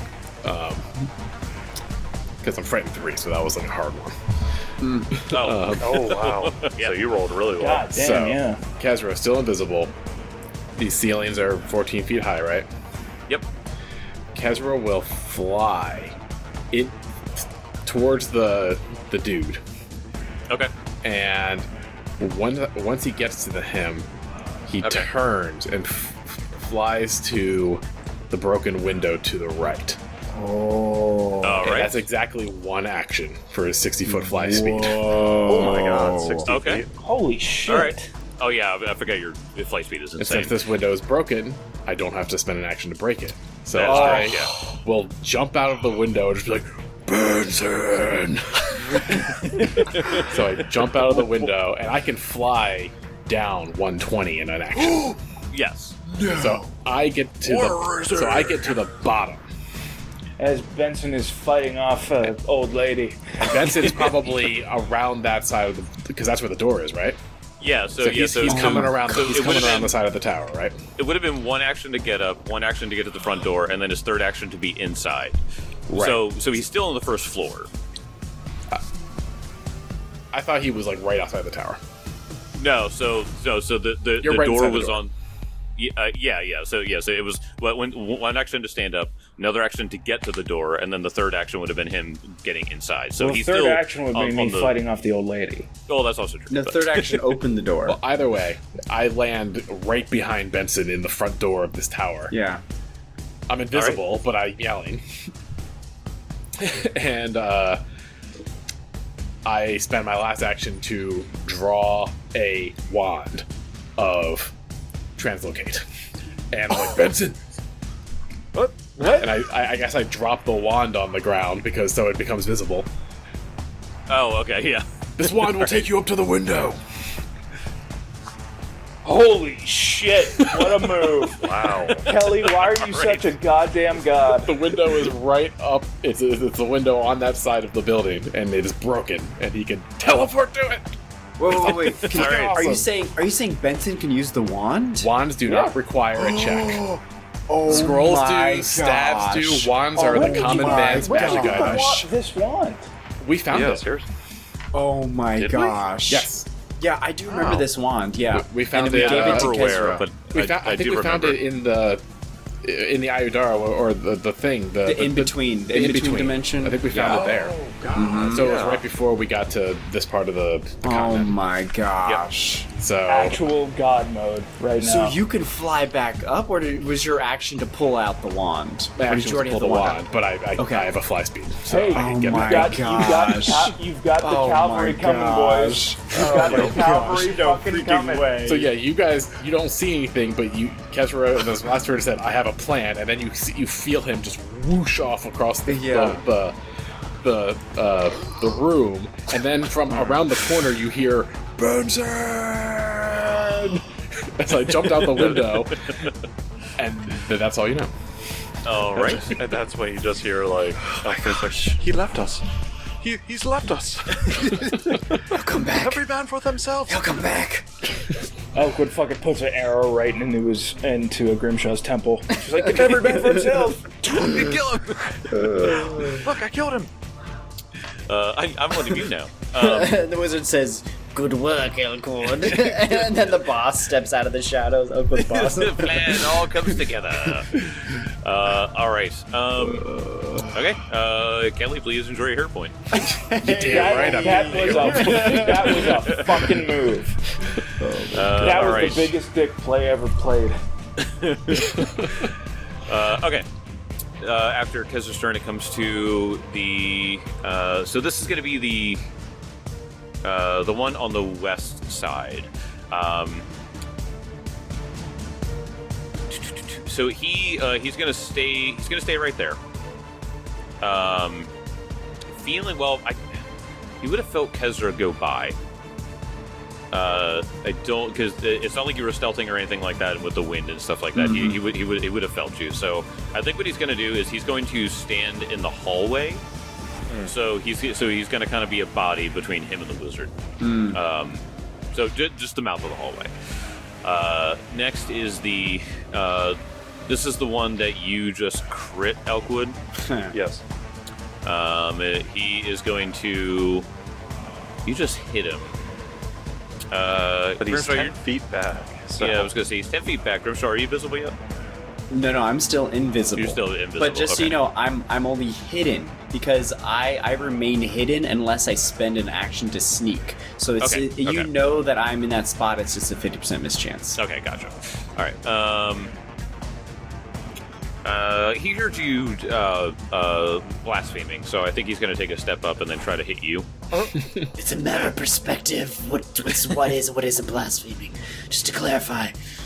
Because I'm frightened 3, so that was like a hard one. Oh, Oh, wow. Yeah. So you rolled really well. God damn, So, yeah. Kezra is still invisible. These ceilings are 14 feet high, right? yep. Kezra will fly towards the dude. Okay. And once he gets to him, he Okay. turns and flies to the broken window to the right. Oh. All And right. that's exactly one action for his 60-foot fly speed. Oh, my God. 60 Okay. feet. Holy shit. All right. Oh yeah, I forgot your flight speed is And insane. since this window is broken, I don't have to spend an action to break it. So That's I great, yeah. will jump out of the window and just be like, Benson! So I jump out of the window, and I can fly down 120 in an action. Yes. So I get to the bottom. As Benson is fighting off an old lady. And Benson's probably around that side of the, because that's where the door is, right? Yeah. So, So yeah. he's coming around. So He's it would coming have around been the side of the tower, right? it would have been one action to get up, one action to get to the front door, and then his third action to be inside. Right. So he's still on the first floor. I thought he was like right outside the tower. No. So the You're right door inside the was door. on. Yeah. So it was one action to stand up, another action to get to the door, and then the third action would have been him getting inside. So Well, he's third still action would be on me the- fighting off the old lady. Oh, that's also true. The but- third action opened the door. Well, either way, I land right behind Benson in the front door of this tower. Yeah. I'm invisible, but I'm yelling. And I spend my last action to draw a wand of translocate. And I'm like, Benson! What? And I guess I drop the wand on the ground because so it becomes visible. Oh, okay. Yeah. This wand will take you up to the window. Holy shit! What a move. Wow. Kelly, why are you such a goddamn god? The window is right up. It's the window on that side of the building, and it is broken, and he can teleport to it. Wait. Fucking Are you awesome. saying Benson can use the wand? Wands do not require a check. Oh Scrolls my do, staves gosh. do, wands are Where the did common you man's find- where did magic you item. find this wand? We found Yeah, it. seriously. Oh my Did we? gosh. Yes. Yeah, I do remember Wow. I this wand. Yeah. We found and we it, gave it to Everywhere, Kezra. but We I found, I think do we found remember. it in the in the Ayudara or the thing, the in-between dimension. I think we found it there. God. So it was right before we got to this part of the Oh continent. my gosh. So Actual God mode right now. So you can fly back up, or was your action to pull out the wand? I Or actually did you already pulled have the the wand, but I Okay. have a fly speed. So Hey, I can get oh back. my you've got the Oh cavalry my coming, gosh. boys. You've got the cavalry fucking coming. So yeah, you guys, you don't see anything, but Kezra, this last word said, "I have a plan," and then you feel him just whoosh off across the room, and then from around the corner you hear Benson as I jumped out the window, and that's all you know. All right. And that's when you just hear like, Alfred's like, he left us. He's left us. He'll come back. Every man for themselves. He'll come back. Elkwood fucking puts an arrow right into a Grimshaw's temple. She's like, "Get every man for himself." Kill him. Look, I killed him. I'm one of you now. The wizard says, "Good work, Elkwood." And then the boss steps out of the shadows. Elkwood's boss. The plan all comes together. All right. Okay. Kelly, please enjoy your hero point. Damn right, I'm that was a fucking move. That was right. the biggest dick play ever played. Okay. After Kezra's turn, it comes to the. So this is going to be the one on the west side. So he's going to stay. He's going to stay right there. Feeling well. You would have felt Kezra go by. I don't, because it's not like you were stealthing or anything like that with the wind and stuff like that. Mm-hmm. He would have felt you. So I think what he's going to do is he's going to stand in the hallway. So he's going to kind of be a body between him and the wizard. So just the mouth of the hallway. Next is the this is the one that you just crit, Elkwood. Yes. He is going to. You just hit him. But he's Grimshaw, 10 feet back. So. Yeah, I was going to say, he's 10 feet back. Grimshaw, are you visible yet? No, I'm still invisible. You're still invisible. But just so okay. you know, I'm only hidden because I remain hidden unless I spend an action to sneak. So it's Okay, you okay. know that I'm in that spot. It's just a 50% mischance. Okay, gotcha. All right. He heard you blaspheming, so I think he's going to take a step up and then try to hit you. It's a matter of perspective. What is a blaspheming? Just to clarify.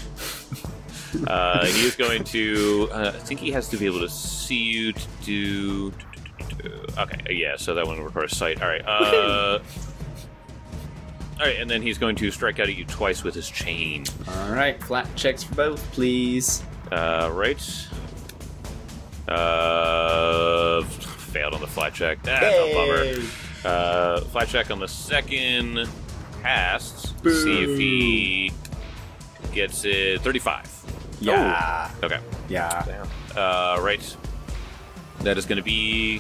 He is going to. I think he has to be able to see you to do. Okay, yeah. So that one requires sight. All right. All right, and then he's going to strike out at you twice with his chain. All right, flat checks for both, please. Right. Failed on the flat check. That's a bummer. Flat check on the second. Passed. See if he gets it. 35. Yeah. Okay. Yeah. Damn. Right. That is going to be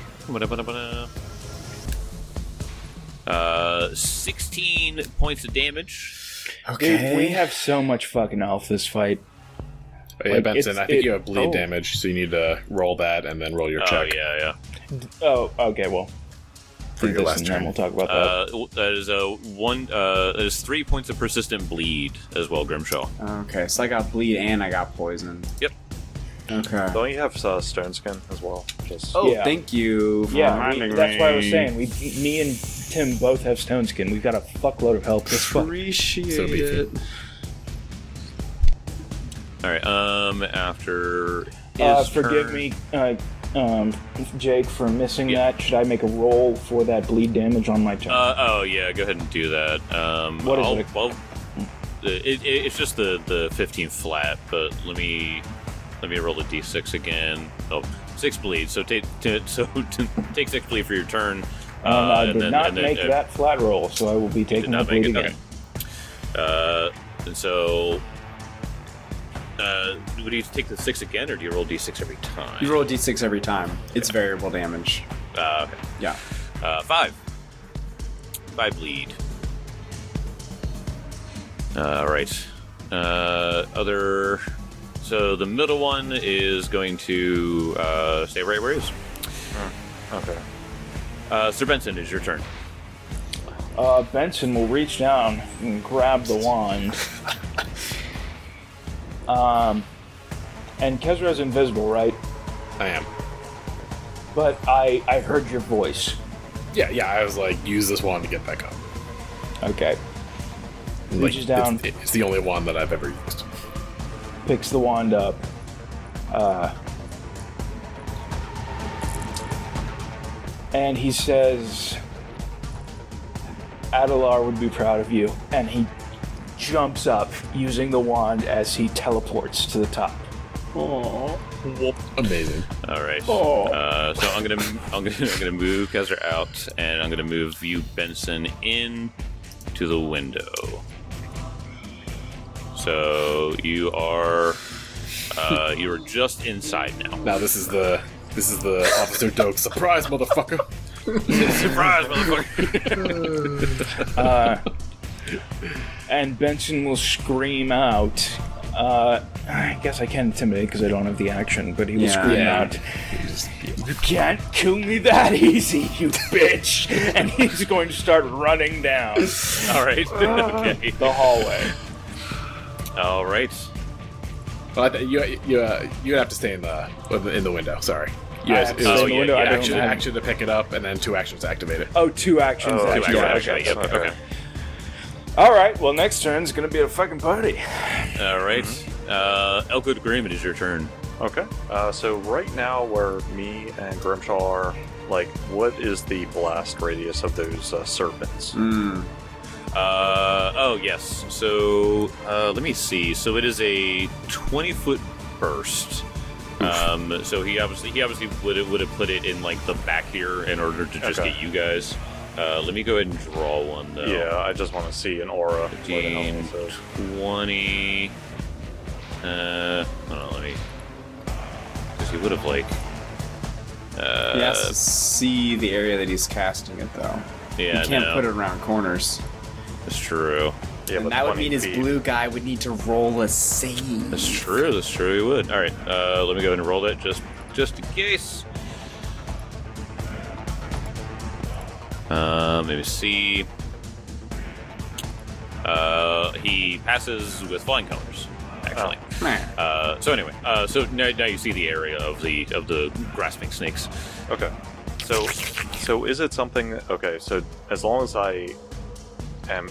16 points of damage. Dude, we have so much fucking health this fight. Yeah, Like, Benson, it's- I think it- you have bleed oh. damage, so you need to roll that and then roll your Oh check yeah. Oh, okay, well. for your this last and then turn. we'll talk about that. That is that is 3 points of persistent bleed as well, Grimshaw. Okay, so I got bleed and I got poison. Yep. Okay. Don't you have Stone Skin as well? Just Oh, Yeah. thank you for Yeah, reminding that's me. why I was saying. Me and Tim both have stone skin. We've got a fuckload of health. This fuck. Appreciate So beefy. it. All right. After his Forgive turn- me, Jake, for missing that. Should I make a roll for that bleed damage on my turn? oh yeah, go ahead and do that. What is I'll- it? Well, it's just the 15 flat, but let me roll a d6 again. Oh, 6 bleed. So take 6 bleed for your turn. I and did then- not and then, make that flat roll, so I will be Did taking not that make bleed it. again. Okay. And so, would you take the 6 again, or do you roll d6 every time? You roll a d6 every time. It's variable damage. Okay. Yeah. 5 bleed. Right. Other So the middle one is going to stay right where he is. Okay. Sir Benson, it's your turn. Benson will reach down and grab the wand. And Kezra's invisible, right? I am. But I heard your voice. Yeah, I was like, use this wand to get back up. Okay. Like, Reaches down, It's the only wand that I've ever used. picks the wand up. And he says, Adelar would be proud of you. And he jumps up using the wand as he teleports to the top. Amazing. All right. Oh. So I'm gonna move Kezra out, and I'm gonna move you, Benson, in to the window. So you are just inside now. Now this is the Officer Doak surprise, motherfucker. Surprise, motherfucker! And Benson will scream out. I guess I can't intimidate because I don't have the action, but he will scream out, "You can't kill me that easy, you bitch!" And he's going to start running down All right. Okay. the hallway. All right. Well, you have to stay in the window. Sorry. You I guys, have to it was stay in the window, I don't have- action to pick it up, and then 2 actions to activate it. Oh, 2 actions. Oh, actually. Two Yeah, actions, okay. yep, okay. All right. Well, next turn's gonna be a fucking party. All right. Elkwood Grim, it is your turn. Okay. So right now, where me and Grimshaw are, like, what is the blast radius of those serpents? Oh yes. So let me see. So it is a 20-foot burst. So he obviously would have put it in like the back here in order to just Okay. get you guys. Let me go ahead and draw one though. Yeah, I just want to see an aura. 15, What the hell is 20. Hold on, let me. Because he would have like. He has to see the area that he's casting it, though. Yeah, He can't no, put it around corners. That's true. Yeah, And but that would 20 mean his feet. blue guy would need to roll a save. That's true. That's true. He would. All right. Let me go ahead and roll that just in case. Let me see. He passes with flying colors, actually. So anyway, so now you see the area of the grasping snakes. Okay. So is it something? Okay. So as long as I am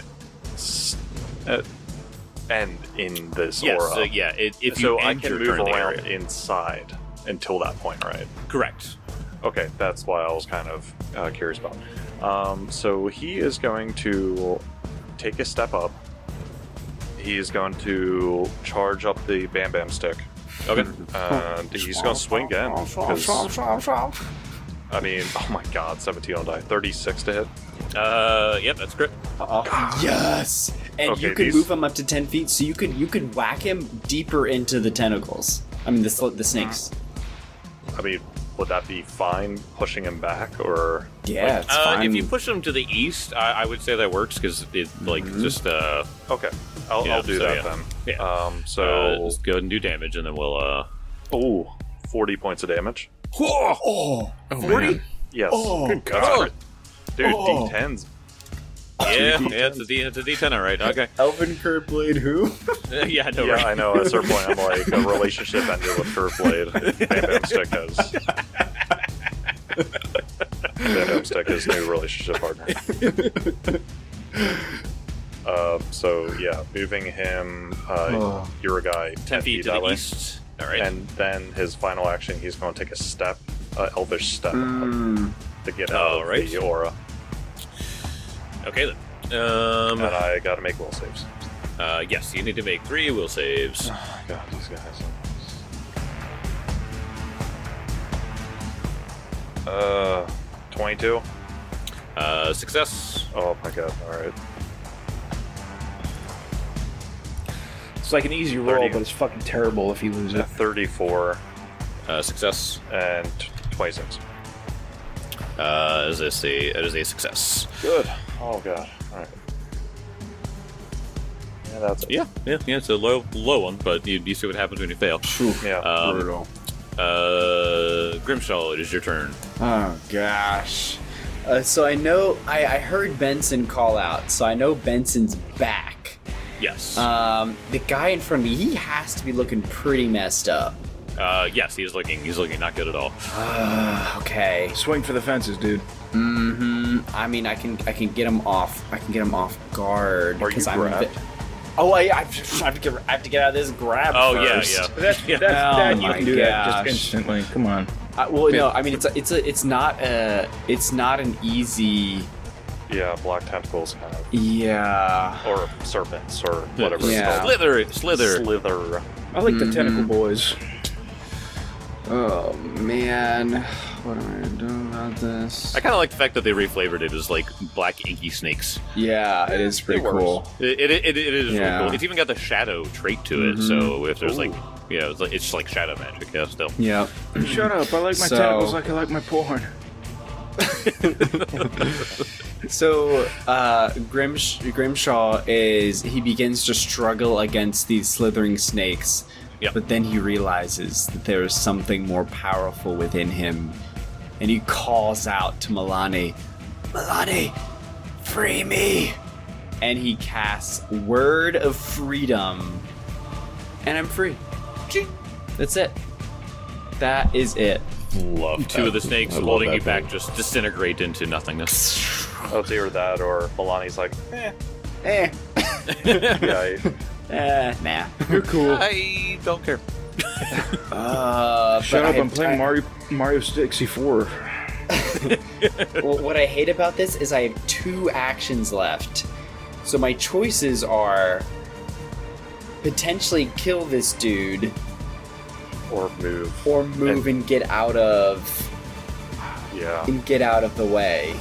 end in this Yes. aura, If you so I end can your move turn in the around area. inside until that point, right? Correct. Okay, that's why I was kind of curious about. So he is going to take a step up. He is going to charge up the Bam Bam stick. Okay. And he's going to swing again. 'cause- I mean, oh my god, 17 on die. 36 to hit. Yep, that's correct. Yes! And Okay, you can these- move him up to 10 feet, so you could whack him deeper into the tentacles. I mean, the snakes. I mean, would that be fine pushing him back, or Yeah, it's fine. If you push them to the east, I would say that works because it just okay? I'll do so that yeah. then. Yeah. So just go ahead and do damage, and then we'll 40 points of damage. Oh, 40? Yes. Oh, Good God. God. Dude, Oh. D10s. yeah, it's a D10, all right. Okay. Elven Curve Blade who? Yeah, I know, Yeah, right? I know. At a certain point, I'm like, a relationship ended with Curve Blade. Bam Bam Stick has. Bam Bam Stick is new relationship partner. So yeah, moving him. You're a guy 10 feet to that the way. east. All right. And then his final action, he's going to take a step, elvish step, to get out of Alright. the aura. Okay then. And I got to make will saves. Yes, you need to make 3 will saves. God, these guys. 22. Success. Oh my god! All right. It's like an easy roll, 30. but it's fucking terrible if you lose it. 34 Success. and 26. It is a success. Good. Oh god. All right. Yeah, that's it. Yeah. It's a low one, but you see what happens when you fail. Yeah. Brutal. Grimshaw, it is your turn. Oh gosh. So I know I heard Benson call out, so I know Benson's back. Yes. The guy in front of me, he has to be looking pretty messed up. Yes, he's looking not good at all. Okay. Swing for the fences, dude. I mean, I can get him off. I can get him off guard. Are you 'cause grabbed? I have to get out of this grab. Oh first. yeah. That's Yeah. that you my can do that gosh. just instantly. Come on. No. I mean, it's not an easy. Yeah, black tentacles have. Yeah. Or serpents, or whatever Yeah. it's called. Slither. Slither. I like the tentacle boys. Oh man, what am I gonna do about this? I kind of like the fact that they reflavored it as like black inky snakes. Yeah, it is pretty It works. cool. It is Yeah. really cool. It's even got the shadow trait to it. So if there's like, it's just like shadow magic. Yeah, still. Yep. Shut up. I like my So- tentacles like I like my porn. So Grimshaw he begins to struggle against these slithering snakes, Yep. but then he realizes that there is something more powerful within him, and he calls out to Milani, "Milani, free me!" And he casts Word of Freedom, and I'm free. Ching. That's it. That is it. Love Two of the snakes I love holding that you back move. just disintegrate into nothingness. Oh, it's either that or Milani's like, Eh. yeah, Nah. You're cool. I don't care. Shut up. I'm playing Mario 64. Well, what I hate about this is I have 2 actions left. So my choices are potentially kill this dude or move. or move and get out of Yeah. the way.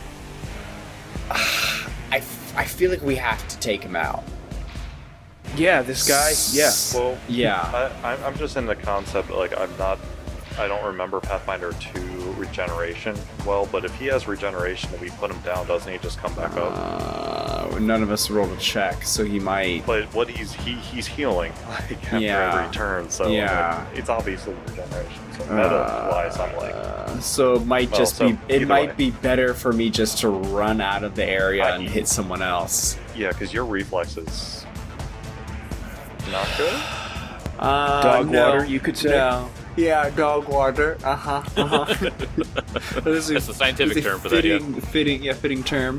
I feel like we have to take him out. Yeah, this guy. Yeah. Well, Yeah. I'm just in the concept, like, I don't remember Pathfinder 2 regeneration well, but if he has regeneration and we put him down, doesn't he just come back up? None of us rolled a check, so he might. But what he's healing, like, after Yeah. every turn, so Yeah. like, it's obviously regeneration. So meta-wise, I'm like, So it might Well, just so be. It either might way. be better for me just to run out of the area I- and hit someone else. yeah, because your reflex is not good. Dog water, you could say. No. Yeah, dog water. This That's the scientific term for that. Yeah. Fitting term.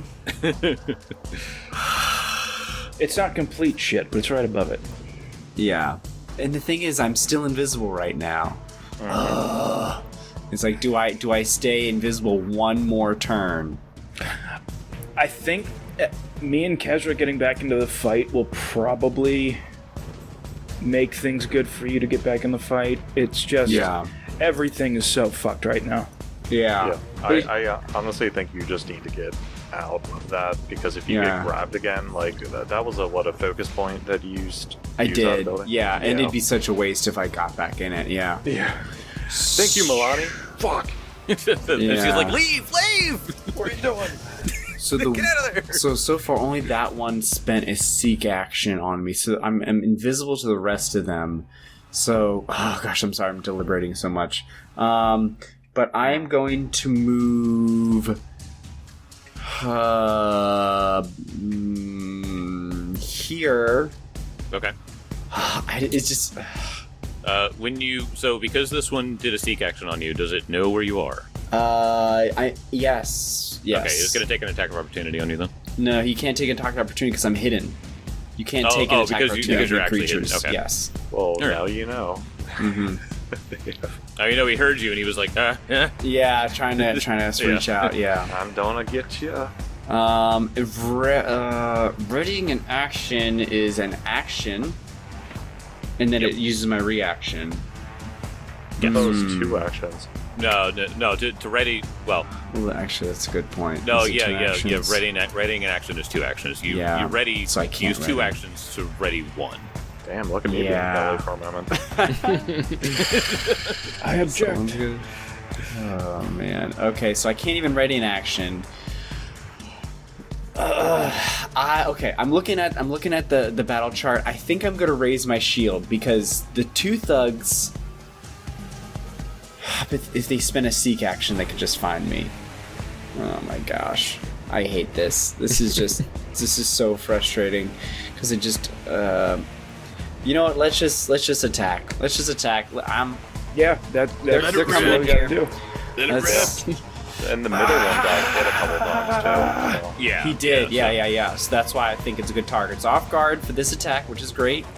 It's not complete shit, but it's right above it. Yeah. And the thing is, I'm still invisible right now. It's like, do I stay invisible one more turn? I think me and Kezra getting back into the fight will probably make things good for you to get back in the fight. It's just everything is so fucked right now. Yeah, I honestly think you just need to get out of that, because if you Yeah. get grabbed again, like that was a focus point that you used. I use out of did. building? Yeah, and it'd be such a waste if I got back in it. Yeah. Yeah. Thank you, Milani. Fuck. She's like, leave! What are you doing? So Get out of there! So far, only that one spent a seek action on me. So I'm invisible to the rest of them. So, oh gosh, I'm sorry, I'm deliberating so much. But I am going to move here. Okay. It's just Because this one did a seek action on you, does it know where you are? yes. Okay, it's going to take an attack of opportunity on you then. No, he can't take an attack of opportunity because I'm hidden. You can't take an attack of because opportunity you're on actually hidden. creatures. Okay. Yes. Well, right. now you know. Now you know he heard you and he was like, yeah. Yeah, trying to reach out. Yeah. I'm gonna get you. Readying an action is an action, and then it uses my reaction. Those 2 actions. No. To ready. Well, Actually, that's a good point. no, Is it 2 yeah. actions? Readying an action is 2 actions. You ready. So I can't use 2 ready. actions to ready 1. Damn, look at me being Yeah. belly for a moment. I object. Sounds good. Oh man. Okay, so I can't even ready an action. Okay, I'm looking at the battle chart. I think I'm gonna raise my shield because the two thugs, if they spend a seek action, they could just find me. Oh my gosh, I hate this. This is just this is so frustrating because it just you know what? Let's just attack. Let's just attack. Yeah, they're coming in here. Do. And the middle one guy hit a couple times too. So. Yeah, he did. Yeah. So that's why I think it's a good target. It's off guard for this attack, which is great.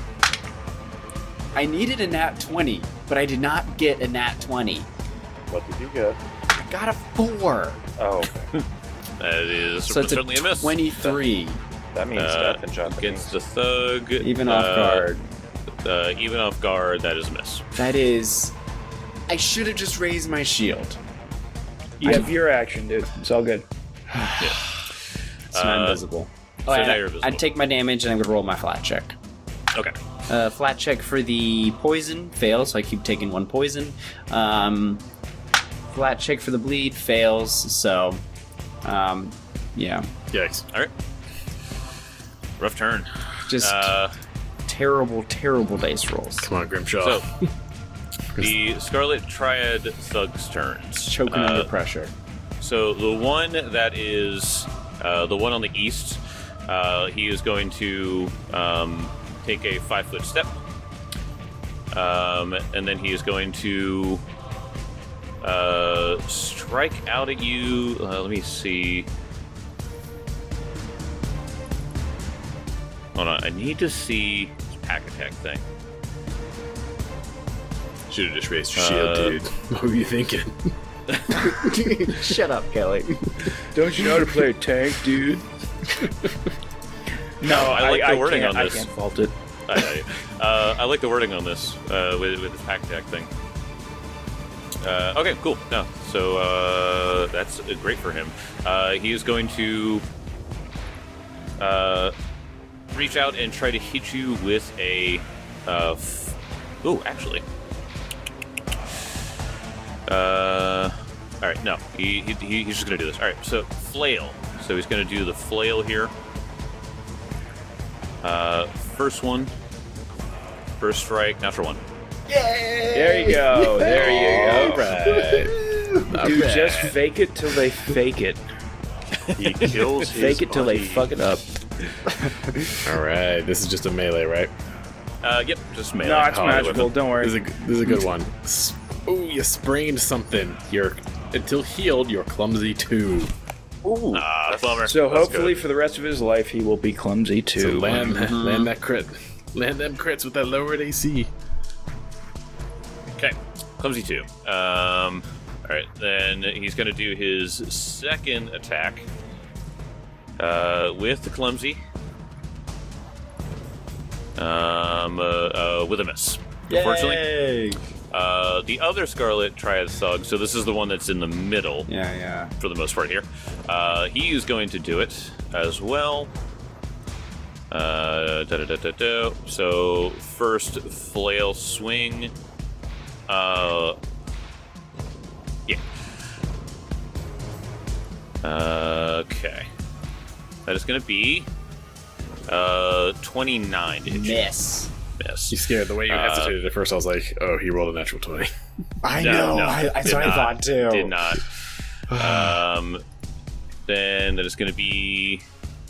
I needed a nat 20, but I did not get a nat 20. What did you get? I got a 4. Oh, okay. That is So it's certainly a miss. 23. That means death in Japanese. Against the thug. Even off guard. Even off guard, that is a miss. That is... I should have just raised my shield. You have your action, dude. It's all good. So I'm invisible. So now you're invisible. I'd take my damage and I'm going to roll my flat check. Okay. Flat check for the poison fails, so I keep taking 1 poison. Flat check for the bleed fails, so yeah. Yikes. All right. Rough turn. Just terrible dice rolls. Come on, Grimshaw. So, the Scarlet Triad thug's turns. Choking under pressure. So the one that is the one on the east, he is going to take a 5-foot step, and then he is going to strike out at you. Let me see. Hold on, I need to see this pack attack thing. Should have just raised your shield, dude. What were you thinking? Shut up, Kelly. Don't you know how to play a tank, dude? No, I like the wording on this. I can't fault it. I like the wording on this with this pack attack thing. Okay, cool. No, so that's great for him. He is going to reach out and try to hit you with a. Actually. All right. No, he's just gonna do this. All right. So flail. So he's gonna do the flail here. First one. First strike. Natural 1. There you go. There you go. All right. Dude, just fake it till they fake it. He kills his Fake it till they buddy. fuck it up. All right. This is just a melee, right? Yep. Just melee. No, it's Oh, magical. Don't worry. This is a good one. Oh, you sprained something. Until healed, you're clumsy too. Ooh. Bummer. So That's hopefully good. for the rest of his life, he will be clumsy too. So land that crit. Land them crits with that lowered AC. Okay, clumsy 2. All right, then he's going to do his second attack with the clumsy. With a miss. Unfortunately, the other Scarlet Triad thug. So this is the one that's in the middle. Yeah. For the most part here, he is going to do it as well. So first flail swing. Yeah. Okay. That is going to be 29 to hit you. Miss. Miss. You scared. The way you hesitated at first, I was like, oh, he rolled a natural 20. I No, know. no, That's did what I not. thought too. Did not. Then that is going to be.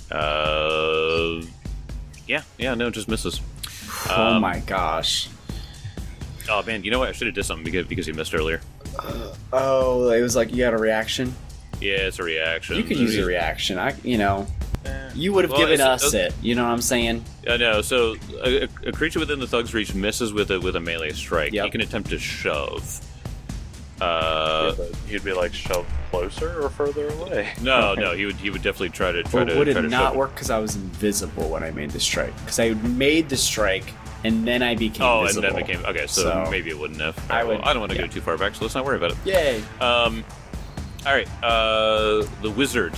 No, just misses. Oh my gosh. Oh man, you know what? I should have did something because you missed earlier. Oh, it was like you had a reaction. Yeah, it's a reaction. You could use a reaction. You would have Well, given it's- us it. You know what I'm saying? No, so a creature within the thug's reach misses with a melee strike. Yep. He can attempt to shove. But he'd be like shoved closer or further away. No, he would definitely try to Or would it try to not shove work because I was invisible when I made the strike? Because I made the strike and then I became Oh, visible. and then became okay. So maybe it wouldn't have. I would- I don't want to yeah. go too far back, so let's not worry about it. Yay! All right. The wizard.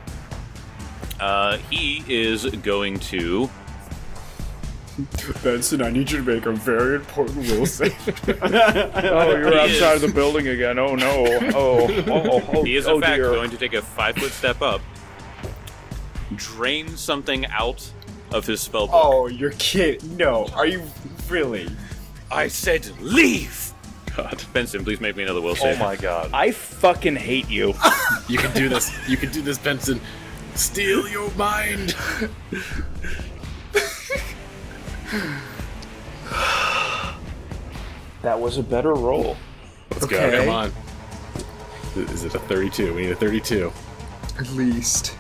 He is going to. Benson, I need you to make a very important will save. Oh, you're He outside is. of the building again. Oh no. Oh, He is in fact going to take a 5-foot step up. drains something out of his spellbook. Oh, you're kidding. No, are you really? I said leave! God. Benson, please make me another will Oh save. my god. I fucking hate you. You can do this. You can do this, Benson. Steal your mind. That was a better roll. Let's go. Okay. Come on. Is it a 32? We need a 32. At least.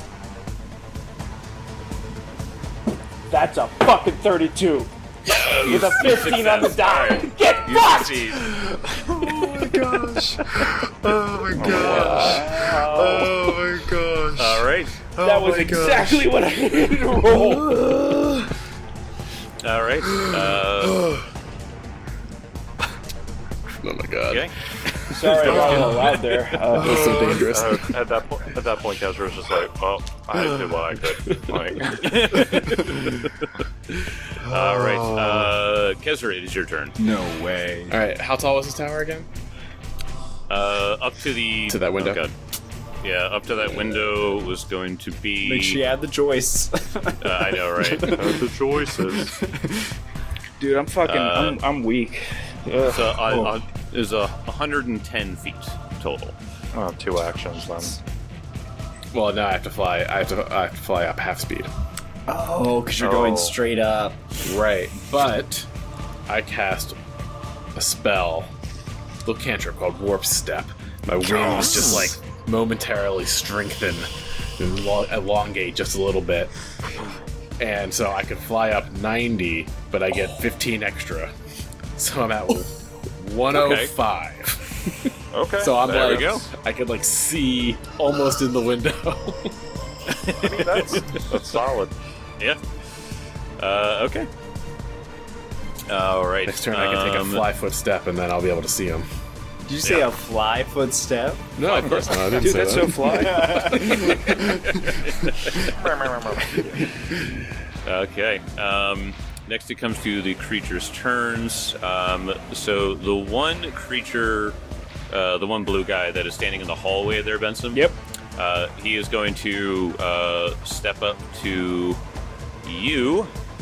That's a fucking 32. With a 15 on the die. Alright. Get You fucked! succeed. Oh my gosh. Oh my gosh. Oh my gosh. Alright. That was exactly what I needed to roll. Alright. Oh my god. Okay. Sorry about all loud there. That's so dangerous. At that point, Kezra was just like, "Well, I did what I could." Like, Alright. Kezra, it is your turn. No way. All right. How tall was this tower again? Up to the... To that window? Oh, God. Yeah, up to that window was going to be... Make sure you add the joists. I know, right? the choices. Dude, I'm fucking. I'm weak. Ugh. So is 110 feet total. 2 actions then. Well, now I have to fly. I have to fly up half speed. Oh, because you're going straight up. Right. But I cast a spell, a little cantrip called Warp Step. My wings just like momentarily strengthen and elongate just a little bit. And so I could fly up 90, but I get 15 extra. So I'm at 105. Okay. So I'm There we like, go. I could like see almost in the window. that's solid. Yeah. Okay. All right. Next turn I can take a fly footstep and then I'll be able to see him. Did you say a fly footstep? No, of course not. I didn't Dude, say that's that. so fly. Okay. Next, it comes to the creature's turns. So the one creature, the one blue guy that is standing in the hallway there, Benson. Yep. He is going to step up to you.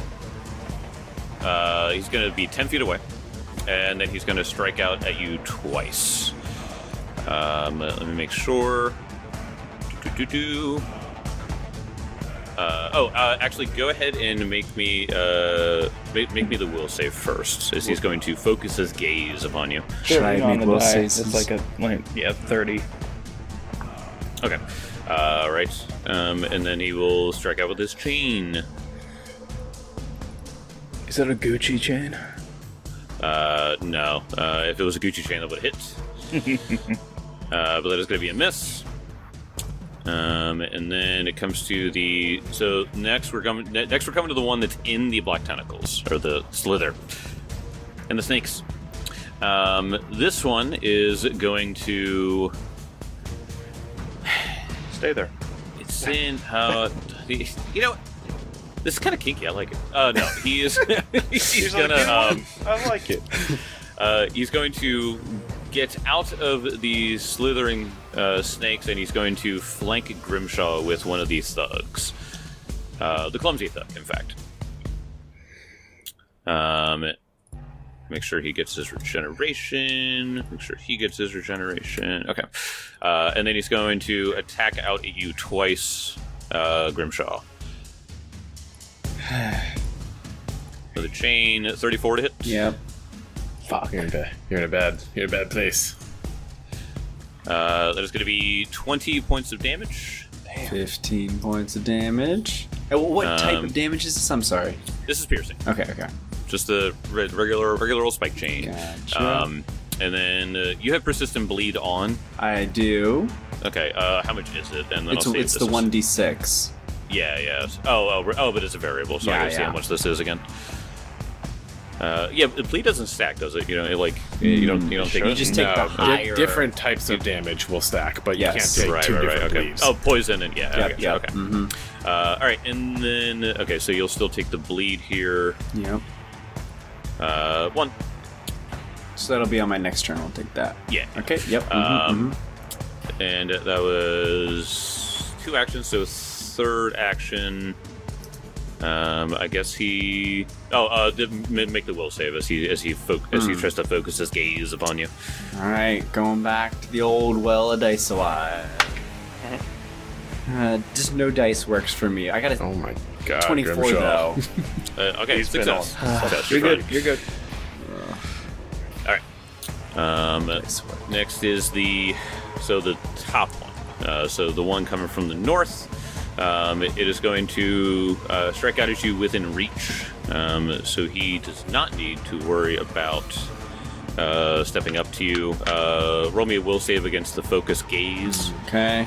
He's going to be 10 feet away, and then he's going to strike out at you twice. Let me make sure. Actually, go ahead and make me make me the will save first, as he's going to focus his gaze upon you. Should I On make the will die. saves? It's like 30. Okay. Right. And then he will strike out with his chain. Is that a Gucci chain? No. If it was a Gucci chain, that would hit. But that is going to be a miss. And then it comes to the... So next we're coming to the one that's in the black tentacles, or the slither. And the snakes. This one is going to... Stay there. It's in... you know, this is kind of kinky. I like it. No, he is... he's gonna... I like it. He's going to get out of the slithering snakes, and he's going to flank Grimshaw with one of these thugs. The clumsy thug, in fact. Make sure he gets his regeneration. Make sure he gets his regeneration. Okay. And then he's going to attack out at you twice, Grimshaw. For the chain, 34 to hit. Yep. Fuck. You're in a bad place. That is going to be 20 points of damage. 15 points of damage. What type of damage is this? I'm sorry. This is piercing. Okay. Just a regular old spike chain. Gotcha. And then you have persistent bleed on. I do. Okay. How much is it? And then It's I'll see if the this is- 1d6. Yeah. Oh, but it's a variable, so I gotta see how much this is again. Yeah, bleed doesn't stack, does it? You know, you don't take. You just take the higher. Different types of damage will stack, but Yes. you can't take two different Okay. bleeds. Oh, poison and yeah. Yep, Okay. yep. Okay. Mm-hmm. All right, and then okay, so you'll still take the bleed here. Yep. 1. So that'll be on my next turn. I'll take that. Yeah. Okay. Yep. And that was 2 actions, so third action, I guess he. Make the will save as he tries to focus his gaze upon you. All right, going back to the old well of dice alive. Just no dice works for me. I got a Oh my god. 24 Grimshaw. though. Okay, success. Success. You're good. You're good. All right. Next is the top one. So the one coming from the north. It is going to strike out at you within reach. So he does not need to worry about stepping up to you. Roll me a will save against the focus gaze. Okay.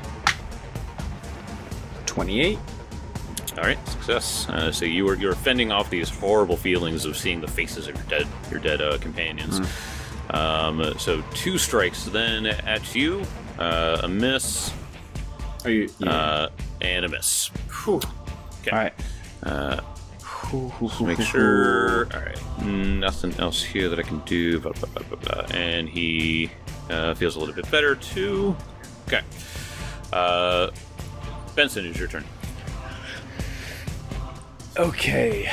28. All right, success. So you're fending off these horrible feelings of seeing the faces of your dead companions. So 2 strikes then at you, a miss, Are you? and a miss. Whew. Okay. All right. Just make sure. All right, nothing else here that I can do. Blah, blah, blah, blah, blah. And he feels a little bit better too. Okay. Benson, it's your turn. Okay.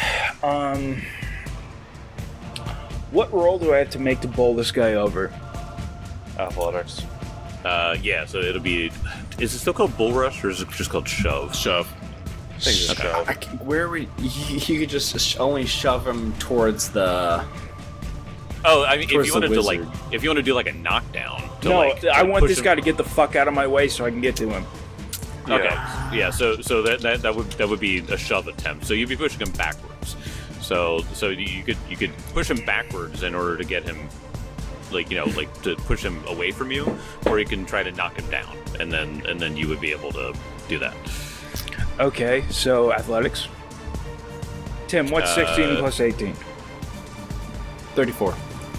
What roll do I have to make to bowl this guy over? Athletics. Yeah. So it'll be. Is it still called bull rush or is it just called shove? Shove. I think it's shove. Where would you could just only shove him towards the? Oh, I mean, Towards if the you wizard. want to do like a knockdown. To No, I want push this him- guy to get the fuck out of my way so I can get to him. Okay. Yeah. So that would be a shove attempt. So you'd be pushing him backwards. So you could push him backwards in order to get him, to push him away from you, or you can try to knock him down, and then you would be able to do that. Okay, so athletics. Tim, what's 16 plus 18? 34.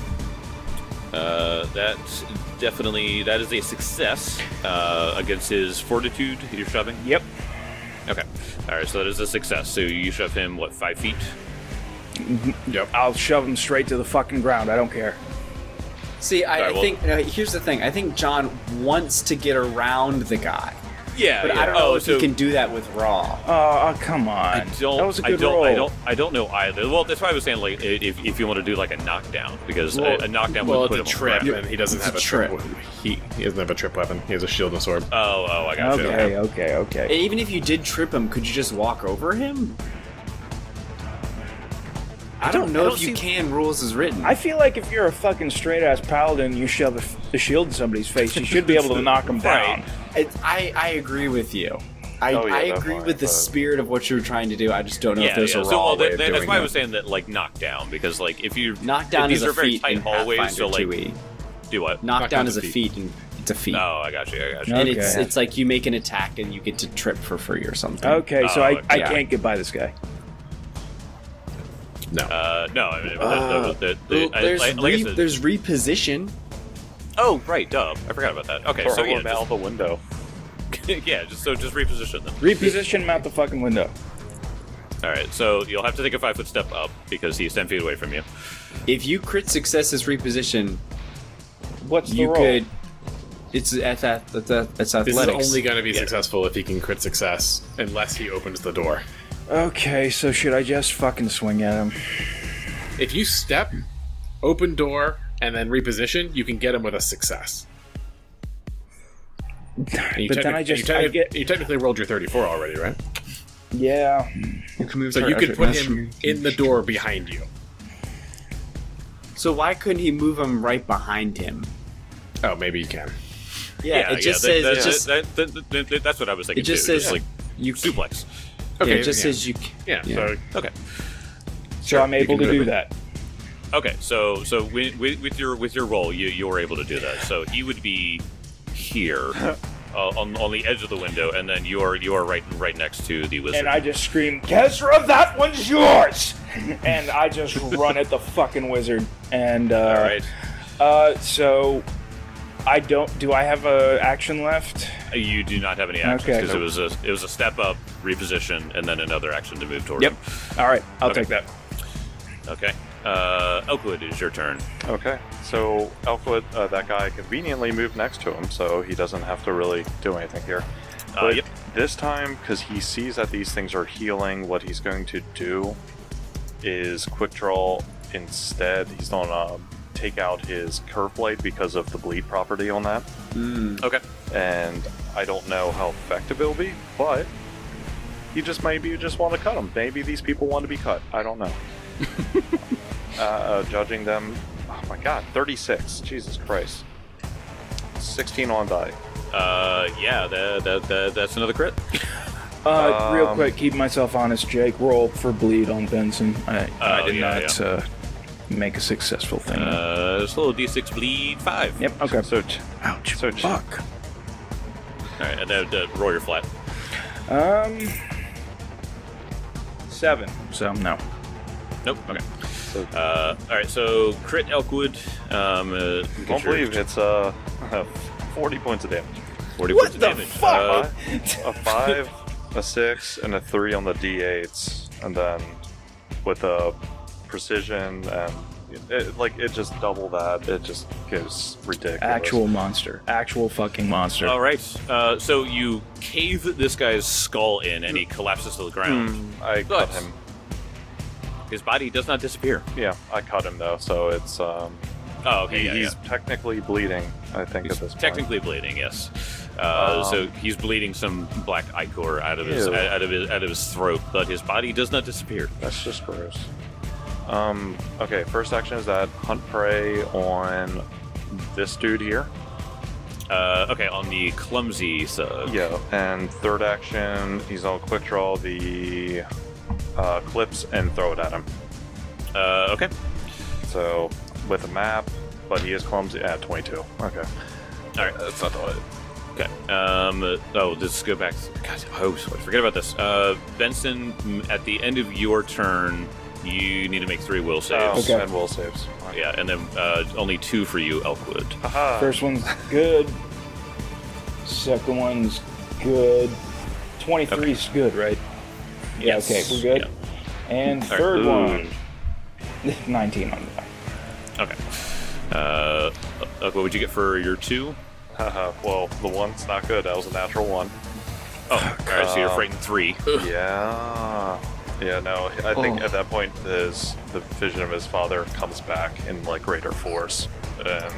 That is a success against his fortitude. You're shoving. Yep. Okay. All right. So that is a success. So you shove him 5 feet? Yep. I'll shove him straight to the fucking ground. I don't care. See, I Alright, well- think here's the thing. I think John wants to get around the guy, Yeah. but I don't know if he can do that with Raw. Oh, come on. that was a good roll. I don't know either. Well, that's why I was saying if you want to do like a knockdown, because a knockdown Well, would put it's a him trip, on the ground. and he doesn't It's have a a trip. trip. He doesn't have a trip weapon. He has a shield and a sword. Oh, I got you. Okay. And even if you did trip him, could you just walk over him? I don't know if you can. Rules is written. I feel like if you're a fucking straight ass paladin and you shove a shield in somebody's face, you should be able to knock him down. I agree with you. I Oh, yeah, agree definitely, with the but- spirit of what you're trying to do. I just don't know if Yeah, there's yeah. a So, raw well, way of that's doing why I it. was saying that, knockdown, because if you Knockdown if is these a are very feat tight in hallways, so Pathfinder 2e. do what? Knockdown is a Knockdown's a feat, and it's a feat. Oh, I got you. And Okay. it's like you make an attack and you get to trip for free or something. Okay, so Oh, I okay. can't get by this guy. No. No, I mean, Well, there's like I said. there's reposition. Oh, right, duh. I forgot about that. Okay, so Throw yeah, him out the window. just reposition them. Reposition him out the fucking window. All right, so you'll have to take a 5-foot step up because he's 10 feet away from you. If you crit success as reposition, What's the you roll? could. It's athletics. This is only going to be successful if he can crit success, unless he opens the door. Okay, so should I just fucking swing at him? If you step, open door, and then reposition, you can get him with a success. And you But then you technically rolled your 34 already, right? Yeah. You can move. So you could put him in the door behind you. So why couldn't he move him right behind him? Oh, maybe you can. Yeah, it just says. That's what I was thinking. It just too. says Just like you suplex. Okay, Okay, it just yeah. says you. Yeah. Yeah. So Okay. So I'm able can to do do it. that. Okay, so with your roll, you're able to do that. So he would be here on the edge of the window, and then you are right next to the wizard. And I just scream, Kezra, that one's yours! And I just run at the fucking wizard. And, All right, so I don't. Do I have a action left? you do not have any actions Okay. because it was a step up, reposition, and then another action to move toward Yep. him. All right, I'll Okay. take that. Okay. Elkwood, it is your turn. Okay, so Elkwood, that guy conveniently moved next to him, so he doesn't have to really do anything here. But Yep. this time, because he sees that these things are healing, what he's going to do is quick draw instead. He's going to take out his curve blade because of the bleed property on that. Okay. And I don't know how effective it'll be, but he just maybe just want to cut them. Maybe these people want to be cut. I don't know. Judging them, oh my god, 36. Jesus Christ. 16 on die. Yeah, that's another crit. Real quick, keep myself honest, Jake. Roll for bleed on Benson. I did not make a successful thing. It's a little d6 bleed 5. Yep. Okay. So, Ouch. so Fuck. All right, and then roll your flat. 7. So no. Nope. Okay. All right, so crit Elkwood. don't believe it's 40 points of damage. 40 What points of the damage. fuck? A 5, a 6, and a 3 on the d8s, and then with a precision and it just double that. It just goes ridiculous. Actual monster. Actual fucking monster. All right, so you cave this guy's skull in, and he collapses to the ground. I But- cut him. His body does not disappear. Yeah, I cut him though, so it's Oh, okay, he's technically bleeding. I think He's at this point. technically bleeding, yes. So he's bleeding some black ichor out of his Ew. out of his throat, but his body does not disappear. That's just gross. Okay, first action is that hunt prey on this dude here. Okay, on the clumsy side. Yeah, and third action, he's on quick draw the clips and throw it at him. Okay. So with a map, but he is clumsy at 22. Okay, All right. that's not the Okay. Let's go back. God, forget about this. Benson, at the end of your turn, you need to make 3 will saves. Okay. And will saves. Yeah, and then only 2 for you, Elkwood. Haha. First one's good. Second one's good. 23's good, right? Yeah, Yes. okay, we're good. Yeah. And All right. third Ooh. one, 19 on the die. Okay. What would you get for your 2? Haha. Well, the one's not good. That was a natural 1. Oh, all right. So you're frightened 3. Yeah. Yeah, no, I think at that point the vision of his father comes back in like greater force and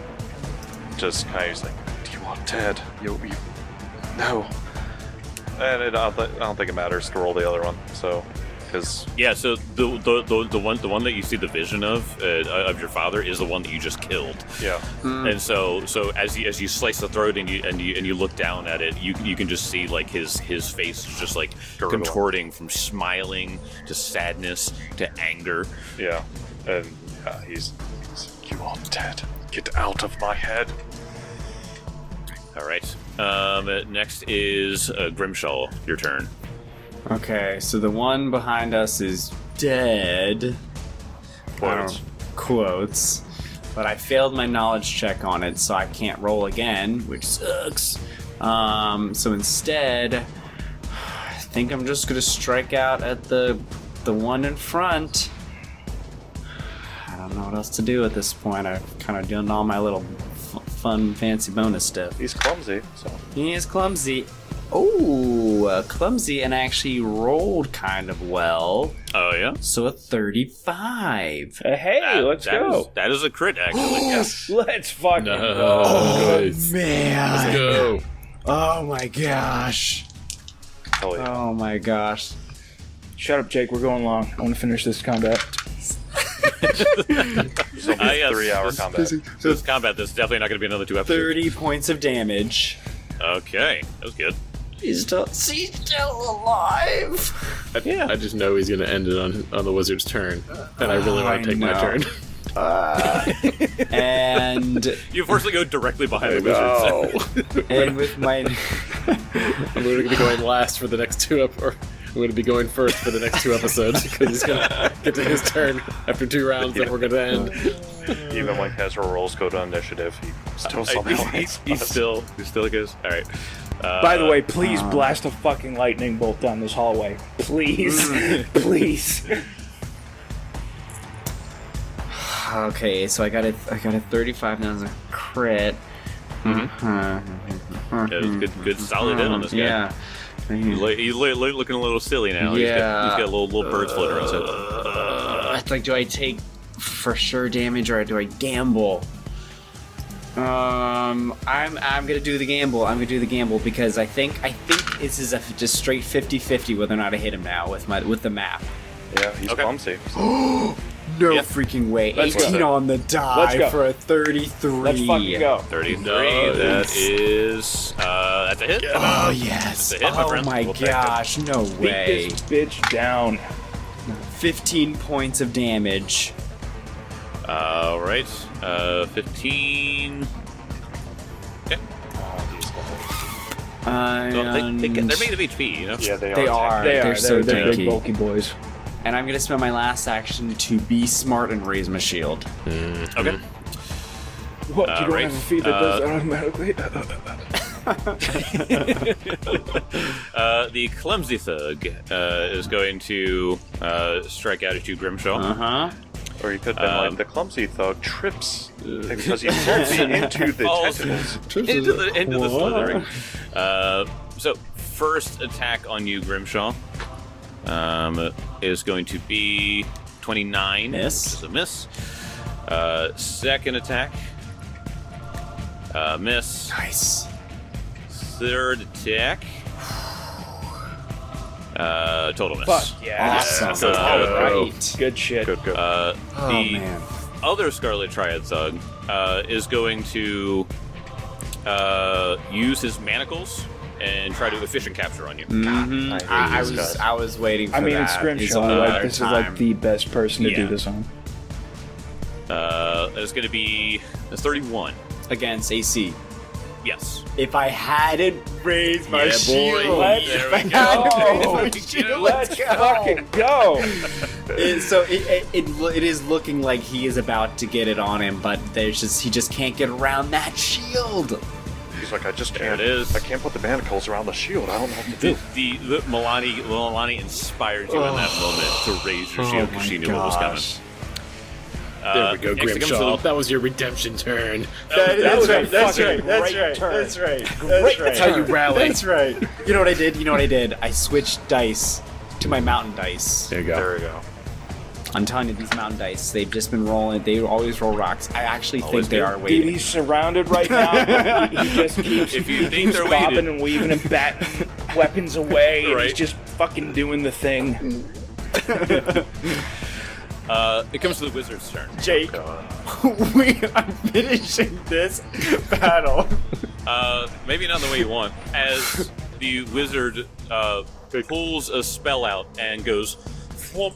just kind of like, do you want Ted? You no. And I don't think it matters to roll the other one, so because Yeah. So the one that you see the vision of your father is the one that you just killed. yeah, And so as you slice the throat and you look down at it, you can just see like his face is just like contorting from smiling to sadness to anger. yeah, and he's you want Ted? Get out of my head. All right. Next is Grimshaw. Your turn. Okay, so the one behind us is dead. Quotes. Quotes. But I failed my knowledge check on it, so I can't roll again, which sucks. So instead, I think I'm just gonna strike out at the one in front. I don't know what else to do at this point. I've kind of done all my little fun, fancy bonus stuff. He's clumsy, so He is clumsy. Oh, clumsy, and actually rolled kind of well. Oh yeah. So a 35. Hey, let's go. That is a crit, actually. Yes. Let's fucking go. Oh, Man. go. Oh my gosh. hell yeah. Oh my gosh. Shut up, Jake. We're going long. I want to finish this combat. It's only a yes. 3-hour combat. So this combat, this is definitely not going to be another 2 episodes. 30 points of damage. Okay, that was good. He's still alive. I just know he's going to end it on the wizard's turn, and I really want to take my turn. And You unfortunately go directly behind the wizard. and with my I'm going to be going last for the next 2 or I'm going to be going first for the next 2 episodes because he's going to get to his turn after 2 rounds, and we're going to end. Even when casual rolls go to initiative, he still somehow he still goes. All right. By the way, please blast a fucking lightning bolt down this hallway. Please. Please. Okay, so I got a 35 now as a crit. Yeah, good solid hit on this guy. Yeah. He's looking a little silly now. Yeah. He's got little birds floating around his head. It's like, do I take for sure damage or do I gamble? I'm gonna do the gamble. I'm gonna do the gamble because I think this is a just straight 50-50 whether or not I hit him now with the map. Yeah, he's clumsy. No Yep. freaking way. Let's 18 go. on the Let's die go. for a 33. Let's fucking go. 33. Nice. That is that's a hit. Oh yes. That's a hit, my Oh friend. my We'll take it. gosh, no Beat way. this bitch down. 15 points of damage. All right. 15. Okay. Well, they're made of HP, you know. Yeah, they are. They are. They They're are. so They're tanky. big, bulky boys. And I'm gonna spend my last action to be smart and raise my shield. Okay. What? You don't right. have a feat that does that automatically? The clumsy thug is going to strike out at you, Grimshaw. Uh-huh. Or you could have been like the clumsy thug trips because he falls into the Falls tentacles. into the slithering. So first attack on you, Grimshaw, is going to be 29. Miss. Which is a miss. Second attack, miss. Nice. Third attack, total miss. Fuck yeah. Awesome. So, Alright. Good shit. Good. Oh the man. other Scarlet Triad thug is going to use his manacles and try to efficient capture on you. Mm-hmm. I hate these guys. I was waiting for I mean, that. it's It's Grimshaw. only a Like, matter this of is like time. the best person to Yeah. do this on. It's going to be a 31. against AC. Yes. If I hadn't raised my Yeah, boy. shield, Let's There if we I go. hadn't raised Oh, my shield, Let's fucking go! it is looking like he is about to get it on him, but he just can't get around that shield. He's like, I just There can't. it is. I can't put the manacles around the shield. I don't know what to do. The Milani inspired you in that moment to raise your shield because she knew what was coming. There we go, next it comes to Grimshaw. the- That was your redemption turn. That's right. That's right. That's right. That's how you rally. That's right. You know what I did? I switched dice to my mountain dice. There you go. There we go. I'm telling you, these mountain dice, they've just been rolling. They always roll rocks. I actually Always think they do. are Dude, waiting. he's surrounded right now. He just keeps, If you think they're bobbing weighted. and weaving and batting weapons away. And Right. he's just fucking doing the thing. It comes to the wizard's turn. Jake, we are finishing this battle. Maybe not the way you want. As the wizard pulls a spell out and goes, thwomp.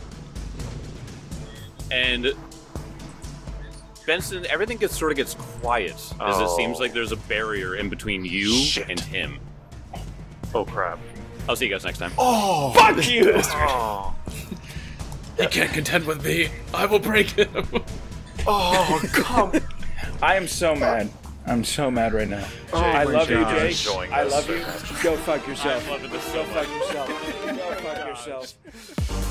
And Benson, everything sort of gets quiet as it seems like there's a barrier in between you Shit. and him. Oh crap. I'll see you guys next time. Fuck you! Oh. He can't contend with me. I will break him. Oh, come. I am so mad. I'm so mad right now. I my love you, God. Jake. Enjoying I this. love you. Go fuck yourself. I'm loving this so Go much. fuck yourself. Go fuck yourself.